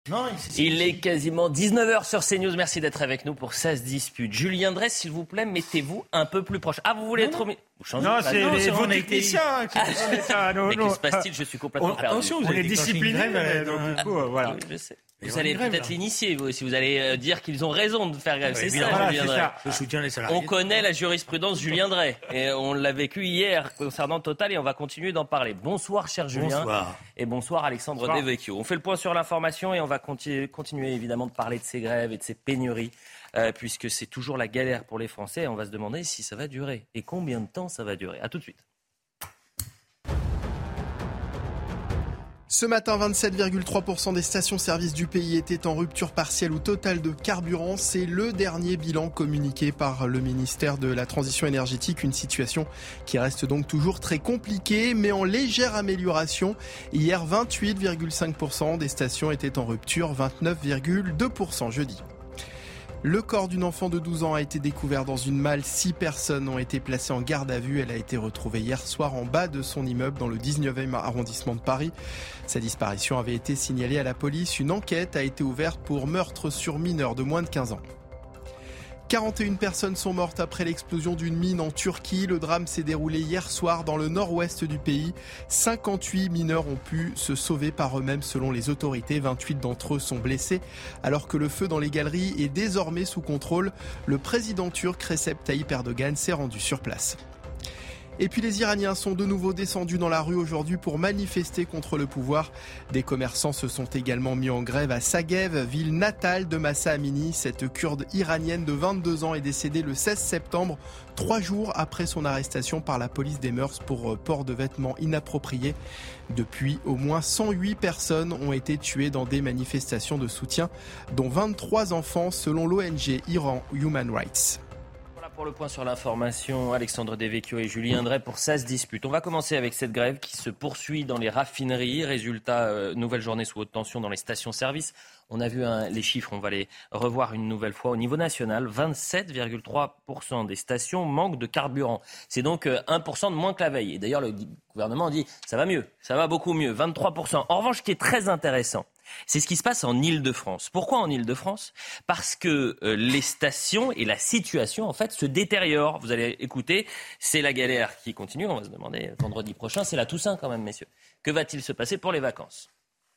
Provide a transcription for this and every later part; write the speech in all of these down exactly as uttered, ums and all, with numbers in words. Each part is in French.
Non, c'est, Il est quasiment dix-neuf heures sur CNews. Merci d'être avec nous pour Ça se dispute. Julien Drey, s'il vous plaît, mettez-vous un peu plus proche. Ah, vous voulez non, être au milieu ? Vous changez Non, pas. c'est non, les, c'est vos techniciens qui font ça. Non, mais non. que se passe-t-il ? Je suis complètement on, perdu. Attention, vous on est discipliné, donc du coup, euh, voilà. Oui, je sais. Vous allez grève, peut-être là. l'initier, vous, si vous allez euh, dire qu'ils ont raison de faire grève. Oui, c'est ça, voilà, Julien c'est Drey. ça. Je soutiens les salariés. On connaît la jurisprudence Julien Drey. Et on l'a vécu hier concernant Total et on va continuer d'en parler. Bonsoir, cher Julien. Bonsoir. Et bonsoir, Alexandre Devecchio. On fait le point sur l'information et on va continuer, continuer évidemment de parler de ces grèves et de ces pénuries. Euh, puisque c'est toujours la galère pour les Français. Et on va se demander si ça va durer. Et combien de temps ça va durer. À tout de suite. Ce matin, vingt-sept virgule trois pour cent des stations-service du pays étaient en rupture partielle ou totale de carburant. C'est le dernier bilan communiqué par le ministère de la Transition énergétique. Une situation qui reste donc toujours très compliquée, mais en légère amélioration. Hier, vingt-huit virgule cinq pour cent des stations étaient en rupture, vingt-neuf virgule deux pour cent jeudi. Le corps d'une enfant de douze ans a été découvert dans une malle. Six personnes ont été placées en garde à vue. Elle a été retrouvée hier soir en bas de son immeuble dans le dix-neuvième arrondissement de Paris. Sa disparition avait été signalée à la police. Une enquête a été ouverte pour meurtre sur mineur de moins de quinze ans. quarante et une personnes sont mortes après l'explosion d'une mine en Turquie. Le drame s'est déroulé hier soir dans le nord-ouest du pays. cinquante-huit mineurs ont pu se sauver par eux-mêmes selon les autorités. vingt-huit d'entre eux sont blessés. Alors que le feu dans les galeries est désormais sous contrôle, le président turc Recep Tayyip Erdogan s'est rendu sur place. Et puis les Iraniens sont de nouveau descendus dans la rue aujourd'hui pour manifester contre le pouvoir. Des commerçants se sont également mis en grève à Saguev, ville natale de Mahsa Amini. Cette Kurde iranienne de vingt-deux ans est décédée le seize septembre, trois jours après son arrestation par la police des mœurs pour port de vêtements inappropriés. Depuis, au moins cent huit personnes ont été tuées dans des manifestations de soutien, dont vingt-trois enfants selon l'O N G Iran Human Rights. Pour le point sur l'information, Alexandre Devecchio et Julien Drey pour Ça se dispute. On va commencer avec cette grève qui se poursuit dans les raffineries. Résultat, euh, nouvelle journée sous haute tension dans les stations-service. On a vu hein, les chiffres, on va les revoir une nouvelle fois. Au niveau national, vingt-sept virgule trois pour cent des stations manquent de carburant. C'est donc euh, un pour cent de moins que la veille. Et d'ailleurs, le gouvernement dit ça va mieux, ça va beaucoup mieux, vingt-trois pour cent. En revanche, ce qui est très intéressant, c'est ce qui se passe en Île-de-France. Pourquoi en Île-de-France ? Parce que euh, les stations et la situation, en fait, se détériorent. Vous allez écouter, c'est la galère qui continue. On va se demander vendredi prochain, c'est la Toussaint quand même, messieurs. Que va-t-il se passer pour les vacances ?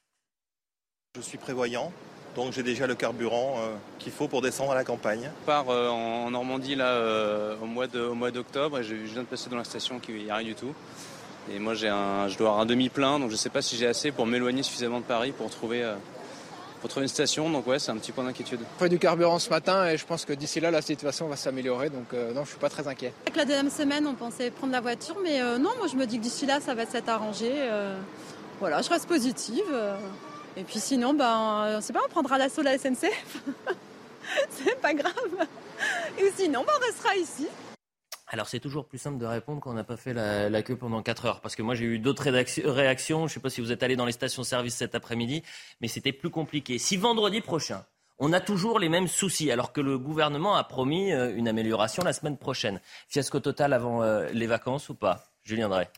Je suis prévoyant, donc j'ai déjà le carburant euh, qu'il faut pour descendre à la campagne. Je pars euh, en Normandie là, euh, au, mois de, au mois d'octobre et je, je viens de passer dans la station qu'il n'y a rien du tout. Et moi, j'ai un, je dois avoir un demi-plein, donc je ne sais pas si j'ai assez pour m'éloigner suffisamment de Paris pour trouver, euh, pour trouver une station. Donc ouais, c'est un petit point d'inquiétude. J'ai fait du carburant ce matin et je pense que d'ici là, la situation va s'améliorer. Donc euh, non, je ne suis pas très inquiet. Avec la deuxième semaine, on pensait prendre la voiture, mais euh, non, moi je me dis que d'ici là, ça va s'être arrangé. Euh, voilà, je reste positive. Euh, et puis sinon, ben, on ne sait pas, on prendra l'assaut de la S N C F. C'est pas grave. Et sinon, ben, on restera ici. Alors c'est toujours plus simple de répondre quand on n'a pas fait la, la queue pendant quatre heures. Parce que moi j'ai eu d'autres rédac- réactions, je ne sais pas si vous êtes allés dans les stations-service cet après-midi, mais c'était plus compliqué. Si vendredi prochain, on a toujours les mêmes soucis, alors que le gouvernement a promis euh, une amélioration la semaine prochaine, fiasco total avant euh, les vacances ou pas ? Julien Drey.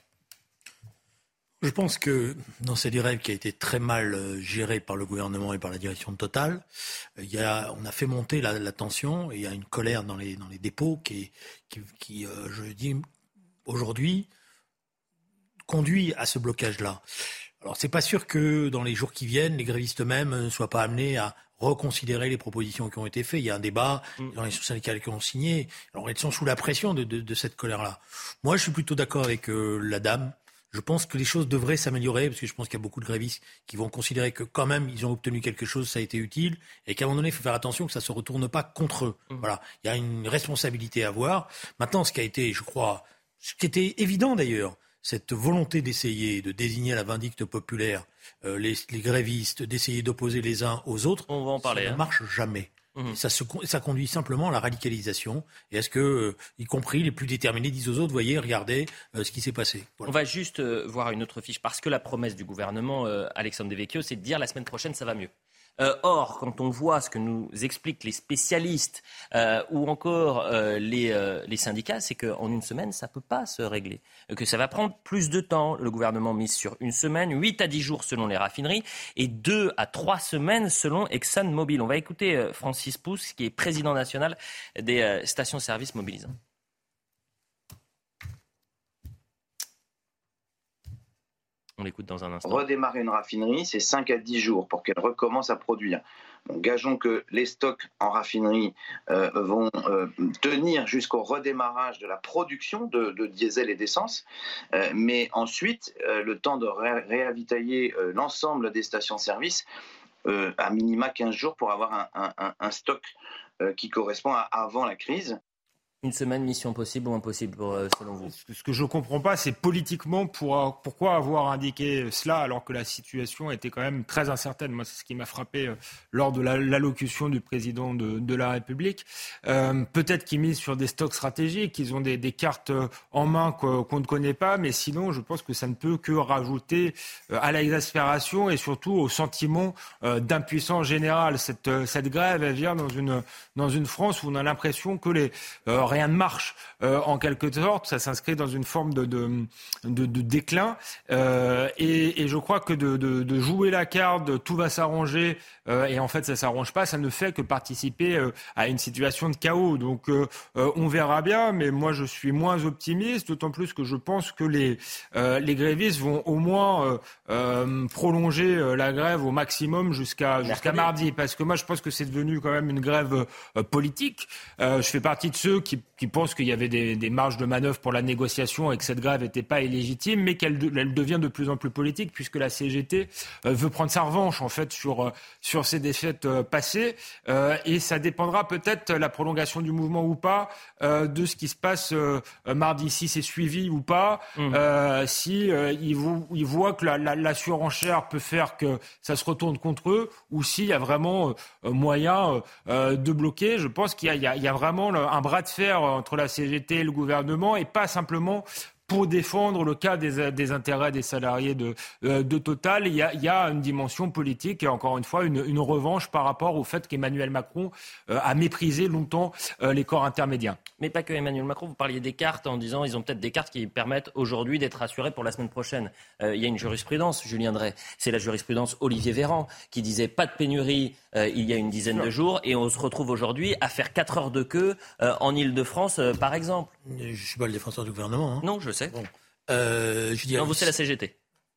Je pense que dans cette grève qui a été très mal gérée par le gouvernement et par la direction de Total, il y a, on a fait monter la, la tension et il y a une colère dans les, dans les dépôts qui, qui, qui euh, je dis, aujourd'hui, conduit à ce blocage-là. Alors, c'est pas sûr que dans les jours qui viennent, les grévistes eux-mêmes ne soient pas amenés à reconsidérer les propositions qui ont été faites. Il y a un débat dans les syndicats qui ont signé. Alors, ils sont sous la pression de, de, de cette colère-là. Moi, je suis plutôt d'accord avec euh, la dame. Je pense que les choses devraient s'améliorer parce que je pense qu'il y a beaucoup de grévistes qui vont considérer que quand même ils ont obtenu quelque chose, ça a été utile et qu'à un moment donné il faut faire attention que ça se retourne pas contre eux. Mmh. Voilà, il y a une responsabilité à avoir. Maintenant, ce qui a été, je crois, ce qui était évident d'ailleurs, cette volonté d'essayer de désigner la vindicte populaire, euh, les, les grévistes, d'essayer d'opposer les uns aux autres, on va en parler, ça hein. ne marche jamais. Mmh. Ça, se, ça conduit simplement à la radicalisation. Et est-ce que, euh, y compris les plus déterminés, disent aux autres, voyez, regardez euh, ce qui s'est passé. Voilà. On va juste euh, voir une autre fiche, parce que la promesse du gouvernement, euh, Alexandre Devecchio, c'est de dire la semaine prochaine, ça va mieux. Euh, or, quand on voit ce que nous expliquent les spécialistes euh, ou encore euh, les, euh, les syndicats, c'est qu'en une semaine, ça ne peut pas se régler. Euh, que ça va prendre plus de temps. Le gouvernement mise sur une semaine, huit à dix jours selon les raffineries et deux à trois semaines selon ExxonMobil. On va écouter euh, Francis Pousse, qui est président national des euh, stations-service mobilisantes. On l'écoute dans un instant. Redémarrer une raffinerie, c'est cinq à dix jours pour qu'elle recommence à produire. Donc, gageons que les stocks en raffinerie euh, vont euh, tenir jusqu'au redémarrage de la production de, de diesel et d'essence. Euh, mais ensuite, euh, le temps de ré- réavitailler euh, l'ensemble des stations-service, euh, à minima quinze jours pour avoir un, un, un stock euh, qui correspond à avant la crise. Une semaine, mission possible ou impossible pour, euh, selon vous? Ce que je ne comprends pas, c'est politiquement pour, pourquoi avoir indiqué cela alors que la situation était quand même très incertaine. Moi, c'est ce qui m'a frappé euh, lors de la, l'allocution du président de, de la République. Euh, peut-être qu'ils misent sur des stocks stratégiques, qu'ils ont des, des cartes en main qu'on, qu'on ne connaît pas, mais sinon, je pense que ça ne peut que rajouter euh, à l'exaspération et surtout au sentiment euh, d'impuissance générale. Cette, euh, cette grève, elle vient dans une, dans une France où on a l'impression que les... Euh, rien ne marche euh, en quelque sorte, ça s'inscrit dans une forme de, de, de, de déclin euh, et, et je crois que de, de, de jouer la carte, de tout va s'arranger euh, et en fait ça ne s'arrange pas, ça ne fait que participer euh, à une situation de chaos. Donc euh, euh, on verra bien, mais moi je suis moins optimiste, d'autant plus que je pense que les, euh, les grévistes vont au moins euh, euh, prolonger euh, la grève au maximum jusqu'à, jusqu'à mardi, parce que moi je pense que c'est devenu quand même une grève euh, politique. Euh, je fais partie de ceux qui qui pensent qu'il y avait des, des marges de manœuvre pour la négociation et que cette grève n'était pas illégitime, mais qu'elle de, elle devient de plus en plus politique puisque la C G T euh, veut prendre sa revanche en fait sur euh, sur ces défaites euh, passées euh, et ça dépendra peut-être la prolongation du mouvement ou pas euh, de ce qui se passe euh, mardi, si c'est suivi ou pas, mmh. euh, si euh, ils, vo- ils voient que la, la, la surenchère peut faire que ça se retourne contre eux ou s'il y a vraiment euh, moyen euh, de bloquer. Je pense qu'il y a, il y a, il y a vraiment un bras de fer entre la C G T et le gouvernement et pas simplement pour défendre le cas des, des intérêts des salariés de, de Total. Il y, a, il y a une dimension politique et encore une fois une, une revanche par rapport au fait qu'Emmanuel Macron euh, a méprisé longtemps euh, les corps intermédiaires. Mais pas que Emmanuel Macron, vous parliez des cartes en disant ils ont peut-être des cartes qui permettent aujourd'hui d'être assurés pour la semaine prochaine. Euh, il y a une jurisprudence, Julien Drey, c'est la jurisprudence Olivier Véran qui disait pas de pénurie euh, il y a une dizaine de jours et on se retrouve aujourd'hui à faire quatre heures de queue euh, en Ile-de-France euh, par exemple. Je ne suis pas le défenseur du gouvernement. Hein. Non, je sais. Bon. Euh, je dirais... Non, vous c'est la C G T.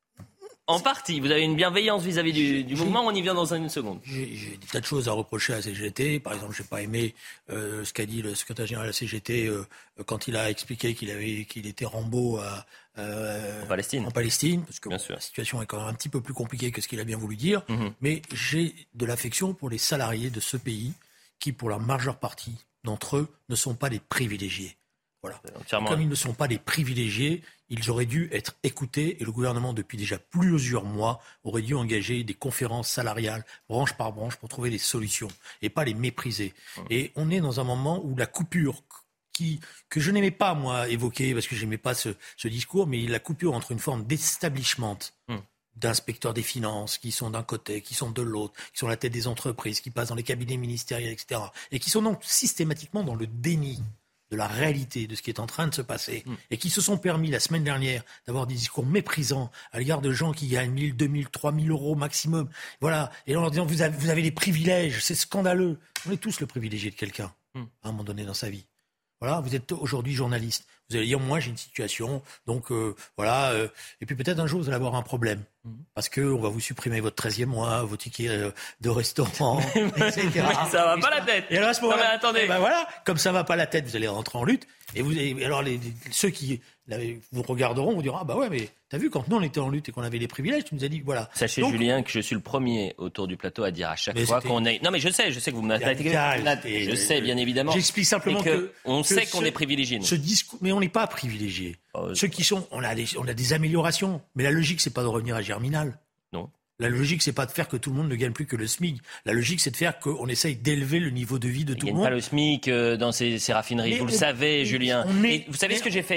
En partie, vous avez une bienveillance vis-à-vis du, du mouvement, on y vient dans une seconde. J'ai, j'ai des tas de choses à reprocher à la C G T. Par exemple, je n'ai pas aimé euh, ce qu'a dit le secrétaire général de la C G T euh, quand il a expliqué qu'il, avait, qu'il était Rambo à, euh, en Palestine. En Palestine, parce que bon, la situation est quand même un petit peu plus compliquée que ce qu'il a bien voulu dire. Mm-hmm. Mais j'ai de l'affection pour les salariés de ce pays qui, pour la majeure partie d'entre eux, ne sont pas des privilégiés. Voilà. Comme ils ne sont pas des privilégiés, ils auraient dû être écoutés et le gouvernement, depuis déjà plusieurs mois, aurait dû engager des conférences salariales, branche par branche, pour trouver des solutions et pas les mépriser. Mmh. Et on est dans un moment où la coupure qui, que je n'aimais pas, moi, évoquer, parce que je n'aimais pas ce, ce discours, mais la coupure entre une forme d'establishment, mmh. d'inspecteurs des finances qui sont d'un côté, qui sont de l'autre, qui sont à la tête des entreprises, qui passent dans les cabinets ministériels, et cetera, et qui sont donc systématiquement dans le déni de la réalité de ce qui est en train de se passer mmh. et qui se sont permis la semaine dernière d'avoir des discours méprisants à l'égard de gens qui gagnent mille, deux mille, trois mille euros maximum. Voilà. Et en leur disant vous avez, vous avez des privilèges, c'est scandaleux. On est tous le privilégié de quelqu'un mmh. à un moment donné dans sa vie. Voilà, vous êtes aujourd'hui journaliste. Vous allez dire, moi j'ai une situation, donc euh, voilà. Euh, et puis peut-être un jour vous allez avoir un problème. Mmh. Parce qu'on va vous supprimer votre treizième mois, vos tickets euh, de restaurant, et cetera. Mais ça va pas la tête. Et alors à ce moment-là, non, mais attendez. Eh ben voilà, comme ça va pas la tête, vous allez rentrer en lutte. Et, vous, et alors les, les, ceux qui là, vous regarderont, vous diront, ah bah ouais, mais t'as vu, quand nous on était en lutte et qu'on avait les privilèges, tu nous as dit, voilà. Sachez, donc, Julien, que je suis le premier autour du plateau à dire à chaque fois c'était... qu'on est... Non mais je sais, je sais que vous m'attaquez. Je sais, bien évidemment. J'explique simplement que, que... On que sait ce, qu'on est privilégié. Ce discours, mais on n'est pas privilégié. Oh, Ceux qui sont, on a, des, on a des améliorations. Mais la logique, c'est pas de revenir à Germinal. Non. La logique, c'est pas de faire que tout le monde ne gagne plus que le SMIC. La logique, c'est de faire qu'on essaye d'élever le niveau de vie de Il tout le monde. Il monde. n'y a pas le SMIC euh, dans ces, ces raffineries, mais vous on, le savez, Julien. Est, Et vous savez ce que j'ai fait hier ?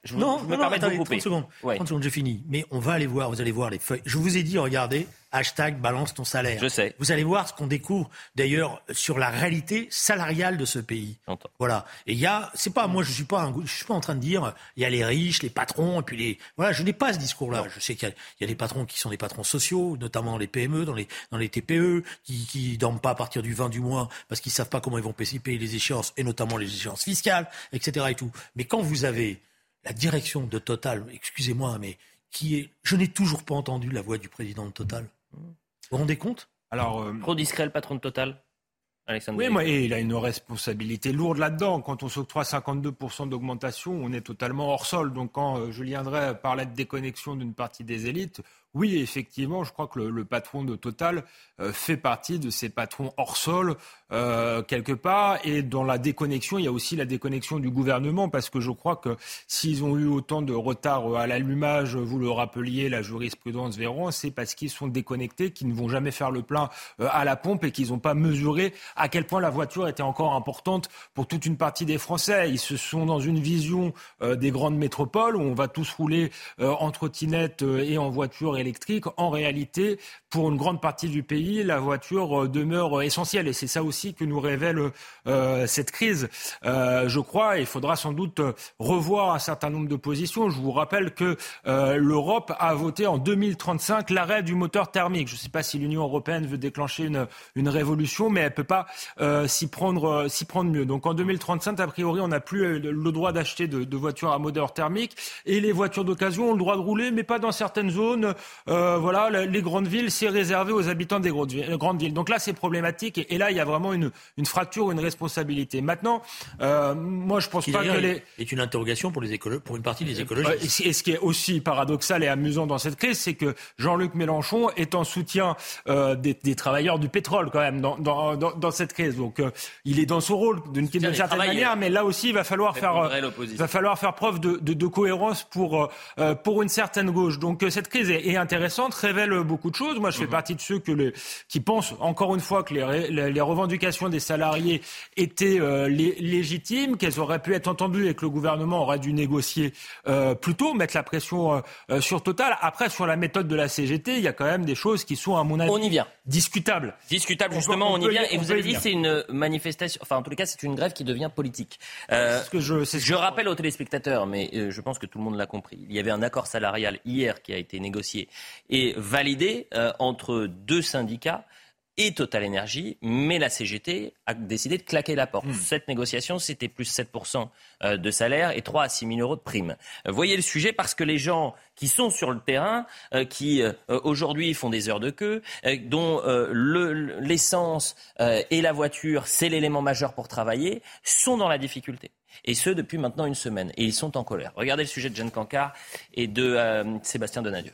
Je vous, non, je me non, permets non, de vous couper. trente secondes. Ouais. trente secondes, j'ai fini. Mais on va aller voir, vous allez voir les feuilles. Je vous ai dit, regardez, hashtag balance ton salaire. Je sais. Vous allez voir ce qu'on découvre, d'ailleurs, sur la réalité salariale de ce pays. J'entends. Voilà. Et il y a, c'est pas, moi, je suis pas, un, je suis pas en train de dire, il y a les riches, les patrons, et puis les, voilà, je n'ai pas ce discours-là. Non. Je sais qu'il y a, il y a des patrons qui sont des patrons sociaux, notamment dans les P M E, dans les, dans les T P E, qui, qui dorment pas à partir du vingt du mois parce qu'ils savent pas comment ils vont payer les échéances, et notamment les échéances fiscales, et cetera et tout. Mais quand vous avez la direction de Total, excusez-moi, mais qui est, je n'ai toujours pas entendu la voix du président de Total. Vous vous rendez compte ? Alors, euh... Trop discret le patron de Total, Alexandre. Oui, moi, et il a une responsabilité lourde là-dedans. Quand on s'octroie cinquante-deux pour cent d'augmentation, on est totalement hors sol. Donc quand euh, Julien Drey parlait de déconnexion d'une partie des élites, oui, effectivement, je crois que le, le patron de Total euh, fait partie de ces patrons hors sol, euh, quelque part. Et dans la déconnexion, il y a aussi la déconnexion du gouvernement, parce que je crois que s'ils ont eu autant de retard à l'allumage, vous le rappeliez, la jurisprudence Véran, c'est parce qu'ils sont déconnectés, qu'ils ne vont jamais faire le plein euh, à la pompe et qu'ils n'ont pas mesuré à quel point la voiture était encore importante pour toute une partie des Français. Ils se sont dans une vision euh, des grandes métropoles où on va tous rouler euh, en trottinette euh, et en voiture électrique. En réalité, pour une grande partie du pays, la voiture euh, demeure essentielle. Et c'est ça aussi que nous révèle euh, cette crise. Euh, je crois, et il faudra sans doute revoir un certain nombre de positions. Je vous rappelle que euh, l'Europe a voté en deux mille trente-cinq l'arrêt du moteur thermique. Je ne sais pas si l'Union européenne veut déclencher une, une révolution, mais elle ne peut pas euh, s'y prendre, euh, s'y prendre mieux. Donc en deux mille trente-cinq, a priori, on n'a plus le droit d'acheter de, de voitures à moteur thermique. Et les voitures d'occasion ont le droit de rouler, mais pas dans certaines zones. Euh, voilà, les grandes villes, c'est réservé aux habitants des grandes villes. Donc là, c'est problématique. Et, et là, il y a vraiment une, une fracture, une responsabilité. Maintenant, euh, moi, je pense qui pas que les... est une interrogation pour les écolo... pour une partie des écologistes. Et ce qui est aussi paradoxal et amusant dans cette crise, c'est que Jean-Luc Mélenchon est en soutien euh, des, des travailleurs du pétrole quand même dans, dans, dans, dans cette crise. Donc, euh, il est dans son rôle d'une, d'une certaine manière, mais là aussi, il va falloir faire, euh, il va falloir faire preuve de, de, de cohérence pour euh, pour une certaine gauche. Donc, euh, cette crise est, est intéressante, révèle beaucoup de choses. Moi, je fais mmh. partie de ceux que les, qui pensent encore une fois que les, les, les revendications des salariés étaient euh, les, légitimes, qu'elles auraient pu être entendues et que le gouvernement aurait dû négocier euh, plus tôt, mettre la pression euh, sur Total. Après, sur la méthode de la C G T, il y a quand même des choses qui sont, à mon avis, on y vient. discutables. Discutable, justement, on, on, on y vient. Et vous avez dit que c'est une manifestation, enfin, en tous les cas, c'est une grève qui devient politique. Euh, c'est ce que je, c'est ce je que... rappelle aux téléspectateurs, mais euh, je pense que tout le monde l'a compris. Il y avait un accord salarial hier qui a été négocié et validé euh, entre deux syndicats et Total Énergie, mais la C G T a décidé de claquer la porte. Mmh. Cette négociation, c'était plus sept pour cent de salaire et trois à six mille euros de prime. Voyez le sujet, parce que les gens qui sont sur le terrain, euh, qui euh, aujourd'hui font des heures de queue, euh, dont euh, le, l'essence euh, et la voiture, c'est l'élément majeur pour travailler, sont dans la difficulté. Et ce, depuis maintenant une semaine. Et ils sont en colère. Regardez le sujet de Jeanne Cancard et de euh, Sébastien Donadieu.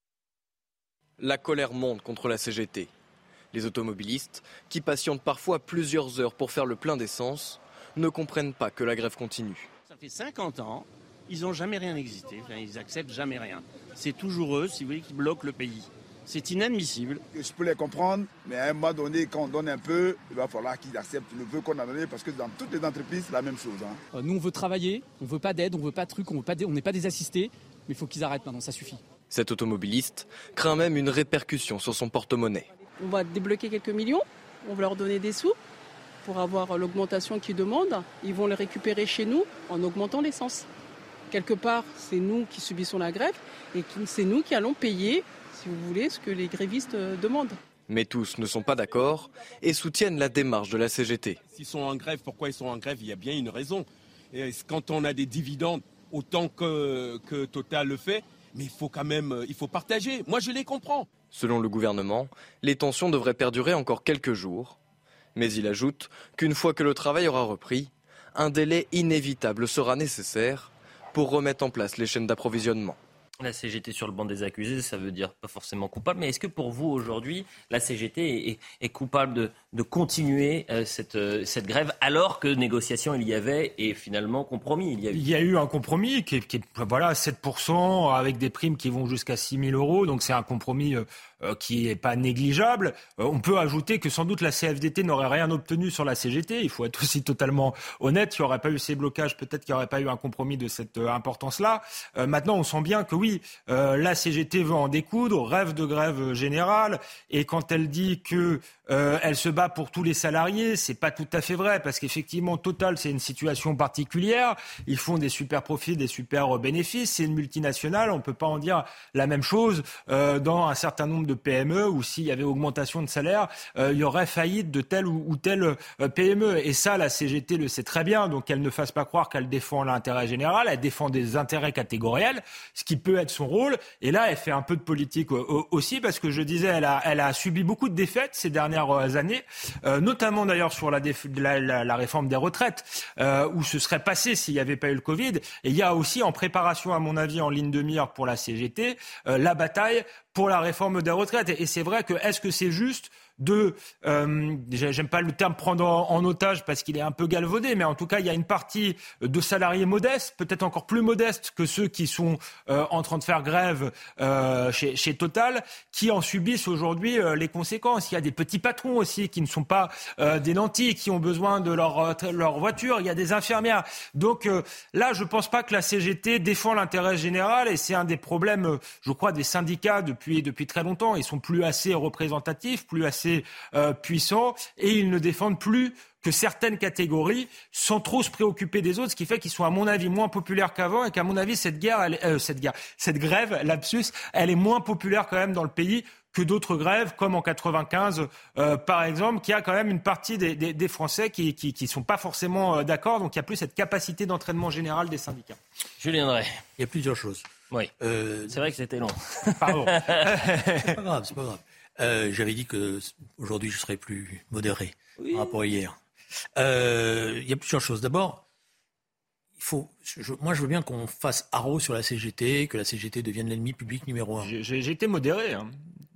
La colère monte contre la C G T. Les automobilistes, qui patientent parfois plusieurs heures pour faire le plein d'essence, ne comprennent pas que la grève continue. Ça fait cinquante ans, ils n'ont jamais rien existé, enfin, ils n'acceptent jamais rien. C'est toujours eux, si vous voulez, qui bloquent le pays. C'est inadmissible. Je peux les comprendre, mais à un moment donné, quand on donne un peu, il va falloir qu'ils acceptent le peu qu'on a donné, parce que dans toutes les entreprises, c'est la même chose. Hein. Nous, on veut travailler, on ne veut pas d'aide, on ne veut pas de trucs, on n'est pas des assistés, mais il faut qu'ils arrêtent maintenant, ça suffit. Cet automobiliste craint même une répercussion sur son porte-monnaie. On va débloquer quelques millions, on va leur donner des sous pour avoir l'augmentation qu'ils demandent. Ils vont les récupérer chez nous en augmentant l'essence. Quelque part, c'est nous qui subissons la grève et c'est nous qui allons payer, si vous voulez, ce que les grévistes demandent. Mais tous ne sont pas d'accord et soutiennent la démarche de la C G T. S'ils sont en grève, pourquoi ils sont en grève ? Il y a bien une raison. Et quand on a des dividendes, autant que, que Total le fait, mais il faut quand même il faut partager. Moi, je les comprends. Selon le gouvernement, les tensions devraient perdurer encore quelques jours. Mais il ajoute qu'une fois que le travail aura repris, un délai inévitable sera nécessaire pour remettre en place les chaînes d'approvisionnement. La C G T sur le banc des accusés, ça veut dire pas forcément coupable, mais est-ce que pour vous aujourd'hui, la C G T est, est coupable de, de continuer euh, cette, euh, cette grève alors que négociation il y avait et finalement compromis il y a eu? Il y a eu un compromis qui est, qui est voilà, sept pour cent avec des primes qui vont jusqu'à six mille euros, donc c'est un compromis euh, euh, qui n'est pas négligeable. Euh, on peut ajouter que sans doute la C F D T n'aurait rien obtenu sur la C G T, il faut être aussi totalement honnête, il n'y aurait pas eu ces blocages, peut-être qu'il n'y aurait pas eu un compromis de cette euh, importance-là. Euh, maintenant on sent bien que oui, Oui, euh, la C G T veut en découdre, rêve de grève générale, et quand elle dit que euh, elle se bat pour tous les salariés, c'est pas tout à fait vrai, parce qu'effectivement, Total, c'est une situation particulière. Ils font des super profits, des super bénéfices. C'est une multinationale, on peut pas en dire la même chose euh, dans un certain nombre de P M E où s'il y avait augmentation de salaire, euh, il y aurait faillite de telle ou, ou telle euh, P M E. Et ça, la C G T le sait très bien, donc qu'elle ne fasse pas croire qu'elle défend l'intérêt général, elle défend des intérêts catégoriels, ce qui peut être son rôle. Et là, elle fait un peu de politique aussi, parce que je disais, elle a, elle a subi beaucoup de défaites ces dernières années, euh, notamment d'ailleurs sur la, déf- la, la, la réforme des retraites, euh, où ce serait passé s'il n'y avait pas eu le Covid. Et il y a aussi en préparation, à mon avis, en ligne de mire pour la C G T, euh, la bataille pour la réforme des retraites. Et, et c'est vrai que, est-ce que c'est juste de, euh, j'aime pas le terme prendre en, en otage parce qu'il est un peu galvaudé, mais en tout cas il y a une partie de salariés modestes, peut-être encore plus modestes que ceux qui sont euh, en train de faire grève euh, chez, chez Total, qui en subissent aujourd'hui euh, les conséquences. Il y a des petits patrons aussi qui ne sont pas euh, des nantis, qui ont besoin de leur, leur voiture, il y a des infirmières. Donc euh, là je pense pas que la C G T défend l'intérêt général, et c'est un des problèmes, je crois, des syndicats depuis, depuis très longtemps. Ils sont plus assez représentatifs, plus assez Euh, puissants, et ils ne défendent plus que certaines catégories sans trop se préoccuper des autres, ce qui fait qu'ils sont, à mon avis, moins populaires qu'avant, et qu'à mon avis, cette guerre, elle, euh, cette guerre, cette grève, lapsus, elle est moins populaire quand même dans le pays que d'autres grèves, comme en quatre-vingt-quinze, euh, par exemple, qui a quand même une partie des, des, des Français qui qui, qui sont pas forcément euh, d'accord, donc il n'y a plus cette capacité d'entraînement général des syndicats. Julien Drey. Il y a plusieurs choses. Oui, euh, c'est vrai que c'était long. Pardon. C'est pas grave, c'est pas grave. Euh, j'avais dit que aujourd'hui je serais plus modéré oui. par rapport à hier. Euh, il y a plusieurs choses. D'abord, il faut. Je, moi, je veux bien qu'on fasse haro sur la C G T, que la C G T devienne l'ennemi public numéro un. J'ai, j'ai été modéré. Hein.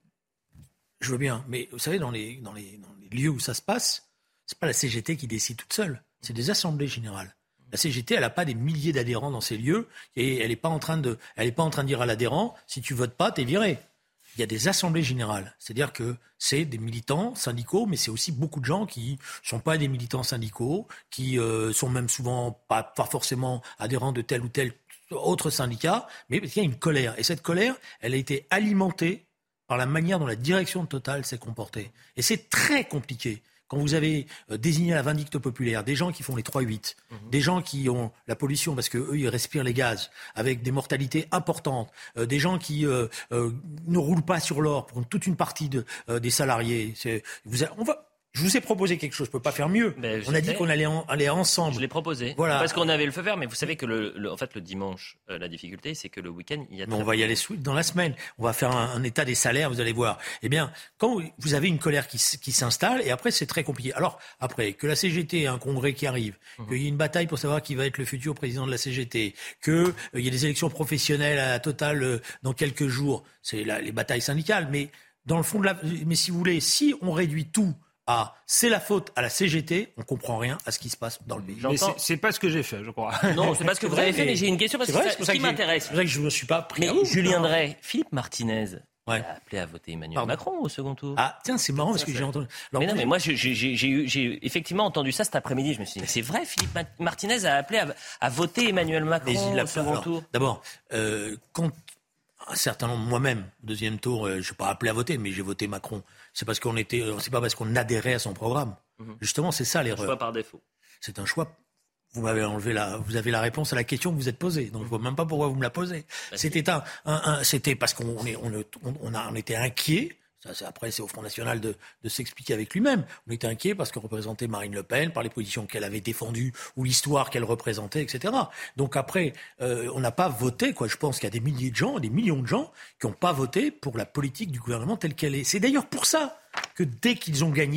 Je veux bien, mais vous savez, dans les dans les dans les lieux où ça se passe, c'est pas la C G T qui décide toute seule. C'est des assemblées générales. La C G T, elle n'a pas des milliers d'adhérents dans ces lieux, et elle n'est pas en train de, elle est pas en train de dire à l'adhérent, si tu votes pas, t'es viré. Il y a des assemblées générales, c'est-à-dire que c'est des militants syndicaux, mais c'est aussi beaucoup de gens qui sont pas des militants syndicaux, qui euh, sont même souvent pas, pas forcément adhérents de tel ou tel autre syndicat, mais il y a une colère. Et cette colère, elle a été alimentée par la manière dont la direction de Total s'est comportée. Et c'est très compliqué. Quand vous avez euh, désigné la vindicte populaire, des gens qui font les trois huit, mmh. des gens qui ont la pollution parce qu'eux, ils respirent les gaz, avec des mortalités importantes, euh, des gens qui euh, euh, ne roulent pas sur l'or pour toute une partie de, euh, des salariés. C'est, vous a, on va... Je vous ai proposé quelque chose, je ne peux pas faire mieux. Ben, on a dit qu'on allait en, aller ensemble. Je l'ai proposé. Voilà. Parce qu'on avait le feu vert, mais vous savez que le, le, en fait, le dimanche, euh, la difficulté, c'est que le week-end, il y a... Mais on va y aller dans la semaine. On va faire un, un état des salaires, vous allez voir. Eh bien, quand vous avez une colère qui, qui s'installe, et après, c'est très compliqué. Alors, après, que la C G T ait un congrès qui arrive, mmh. qu'il y ait une bataille pour savoir qui va être le futur président de la C G T, qu'il euh, y ait des élections professionnelles à Total euh, dans quelques jours, c'est la, les batailles syndicales. Mais dans le fond de la... Mais si vous voulez, si on réduit tout... Ah, c'est la faute à la C G T, on comprend rien à ce qui se passe dans le pays. Mais c'est, c'est pas ce que j'ai fait, je crois. Non, c'est pas ce que vous avez fait, mais j'ai une question parce que vrai, c'est ce qui m'intéresse. C'est vrai que je me suis pas pris. Mais Julien Drey, Philippe Martinez ouais. a appelé à voter Emmanuel Pardon. Macron au second tour. Ah, tiens, c'est marrant parce que j'ai entendu. Alors, mais non, mais moi, j'ai, j'ai, j'ai, j'ai, j'ai effectivement entendu ça cet après-midi. Je me suis dit, mais c'est vrai, Philippe Martinez a appelé à, à voter Emmanuel Macron au second alors, tour. D'abord, euh, quand un certain nombre, moi-même, au deuxième tour, euh, je ne suis pas appelé à voter, mais j'ai voté Macron. C'est parce qu'on était, c'est pas parce qu'on adhérait à son programme. Mmh. Justement, c'est ça l'erreur. Un choix par défaut. C'est un choix. Vous m'avez enlevé la, vous avez la réponse à la question que vous êtes posée. Donc, je vois même pas pourquoi vous me la posez. Bah, c'était un, un, un, c'était parce qu'on est, on, on, on a, on était inquiet. Ça, c'est, après, c'est au Front National de, de s'expliquer avec lui-même. On était inquiet parce qu'on représentait Marine Le Pen par les positions qu'elle avait défendues ou l'histoire qu'elle représentait, et cetera. Donc après, euh, on n'a pas voté, quoi. Je pense qu'il y a des milliers de gens, des millions de gens qui n'ont pas voté pour la politique du gouvernement telle qu'elle est. C'est d'ailleurs pour ça que dès qu'ils ont gagné,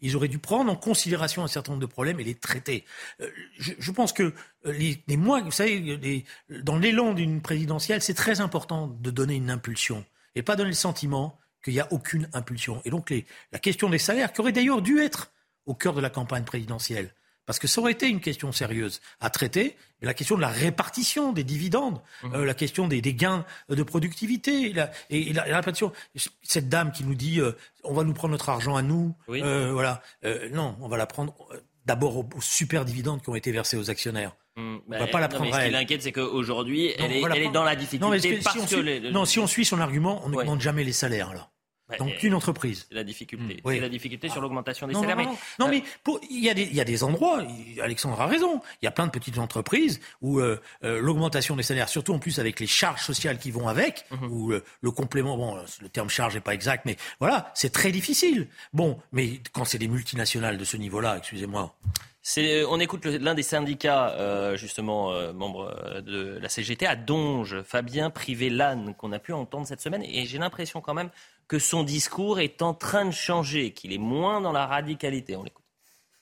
Ils auraient dû prendre en considération un certain nombre de problèmes et les traiter. Euh, je, je pense que les, les mois, vous savez, les, dans l'élan d'une présidentielle, c'est très important de donner une impulsion et pas donner le sentiment qu'il n'y a aucune impulsion. Et donc les, la question des salaires, qui aurait d'ailleurs dû être au cœur de la campagne présidentielle, parce que ça aurait été une question sérieuse à traiter, mais la question de la répartition des dividendes, mmh. euh, la question des, des gains de productivité, la, et, et la, la répartition. Cette dame qui nous dit euh, on va nous prendre notre argent à nous, oui. euh, voilà, euh, non, on va la prendre euh, d'abord aux, aux super dividendes qui ont été versés aux actionnaires. Mmh, on bah, va pas la prendre non, mais à elle. Ce qui l'inquiète, c'est qu'aujourd'hui, elle, est, elle est dans la difficulté. Non, mais parce si on que suit, les... non, si on suit son argument, on ouais. n'augmente jamais les salaires alors. Dans aucune entreprise. C'est la difficulté. Mmh, oui. C'est la difficulté sur l'augmentation des non, salaires. Non, non, non, mais il y, y a des endroits, Alexandre a raison, il y a plein de petites entreprises où euh, euh, l'augmentation des salaires, surtout en plus avec les charges sociales qui vont avec, mmh. ou le, le complément, bon, le terme charge n'est pas exact, mais voilà, c'est très difficile. Bon, mais quand c'est des multinationales de ce niveau-là, excusez-moi... C'est, on écoute le, l'un des syndicats, euh, justement, euh, membre de la C G T, à Donge, Fabien Privé-Lannes, qu'on a pu entendre cette semaine. Et j'ai l'impression quand même que son discours est en train de changer, qu'il est moins dans la radicalité. On l'écoute.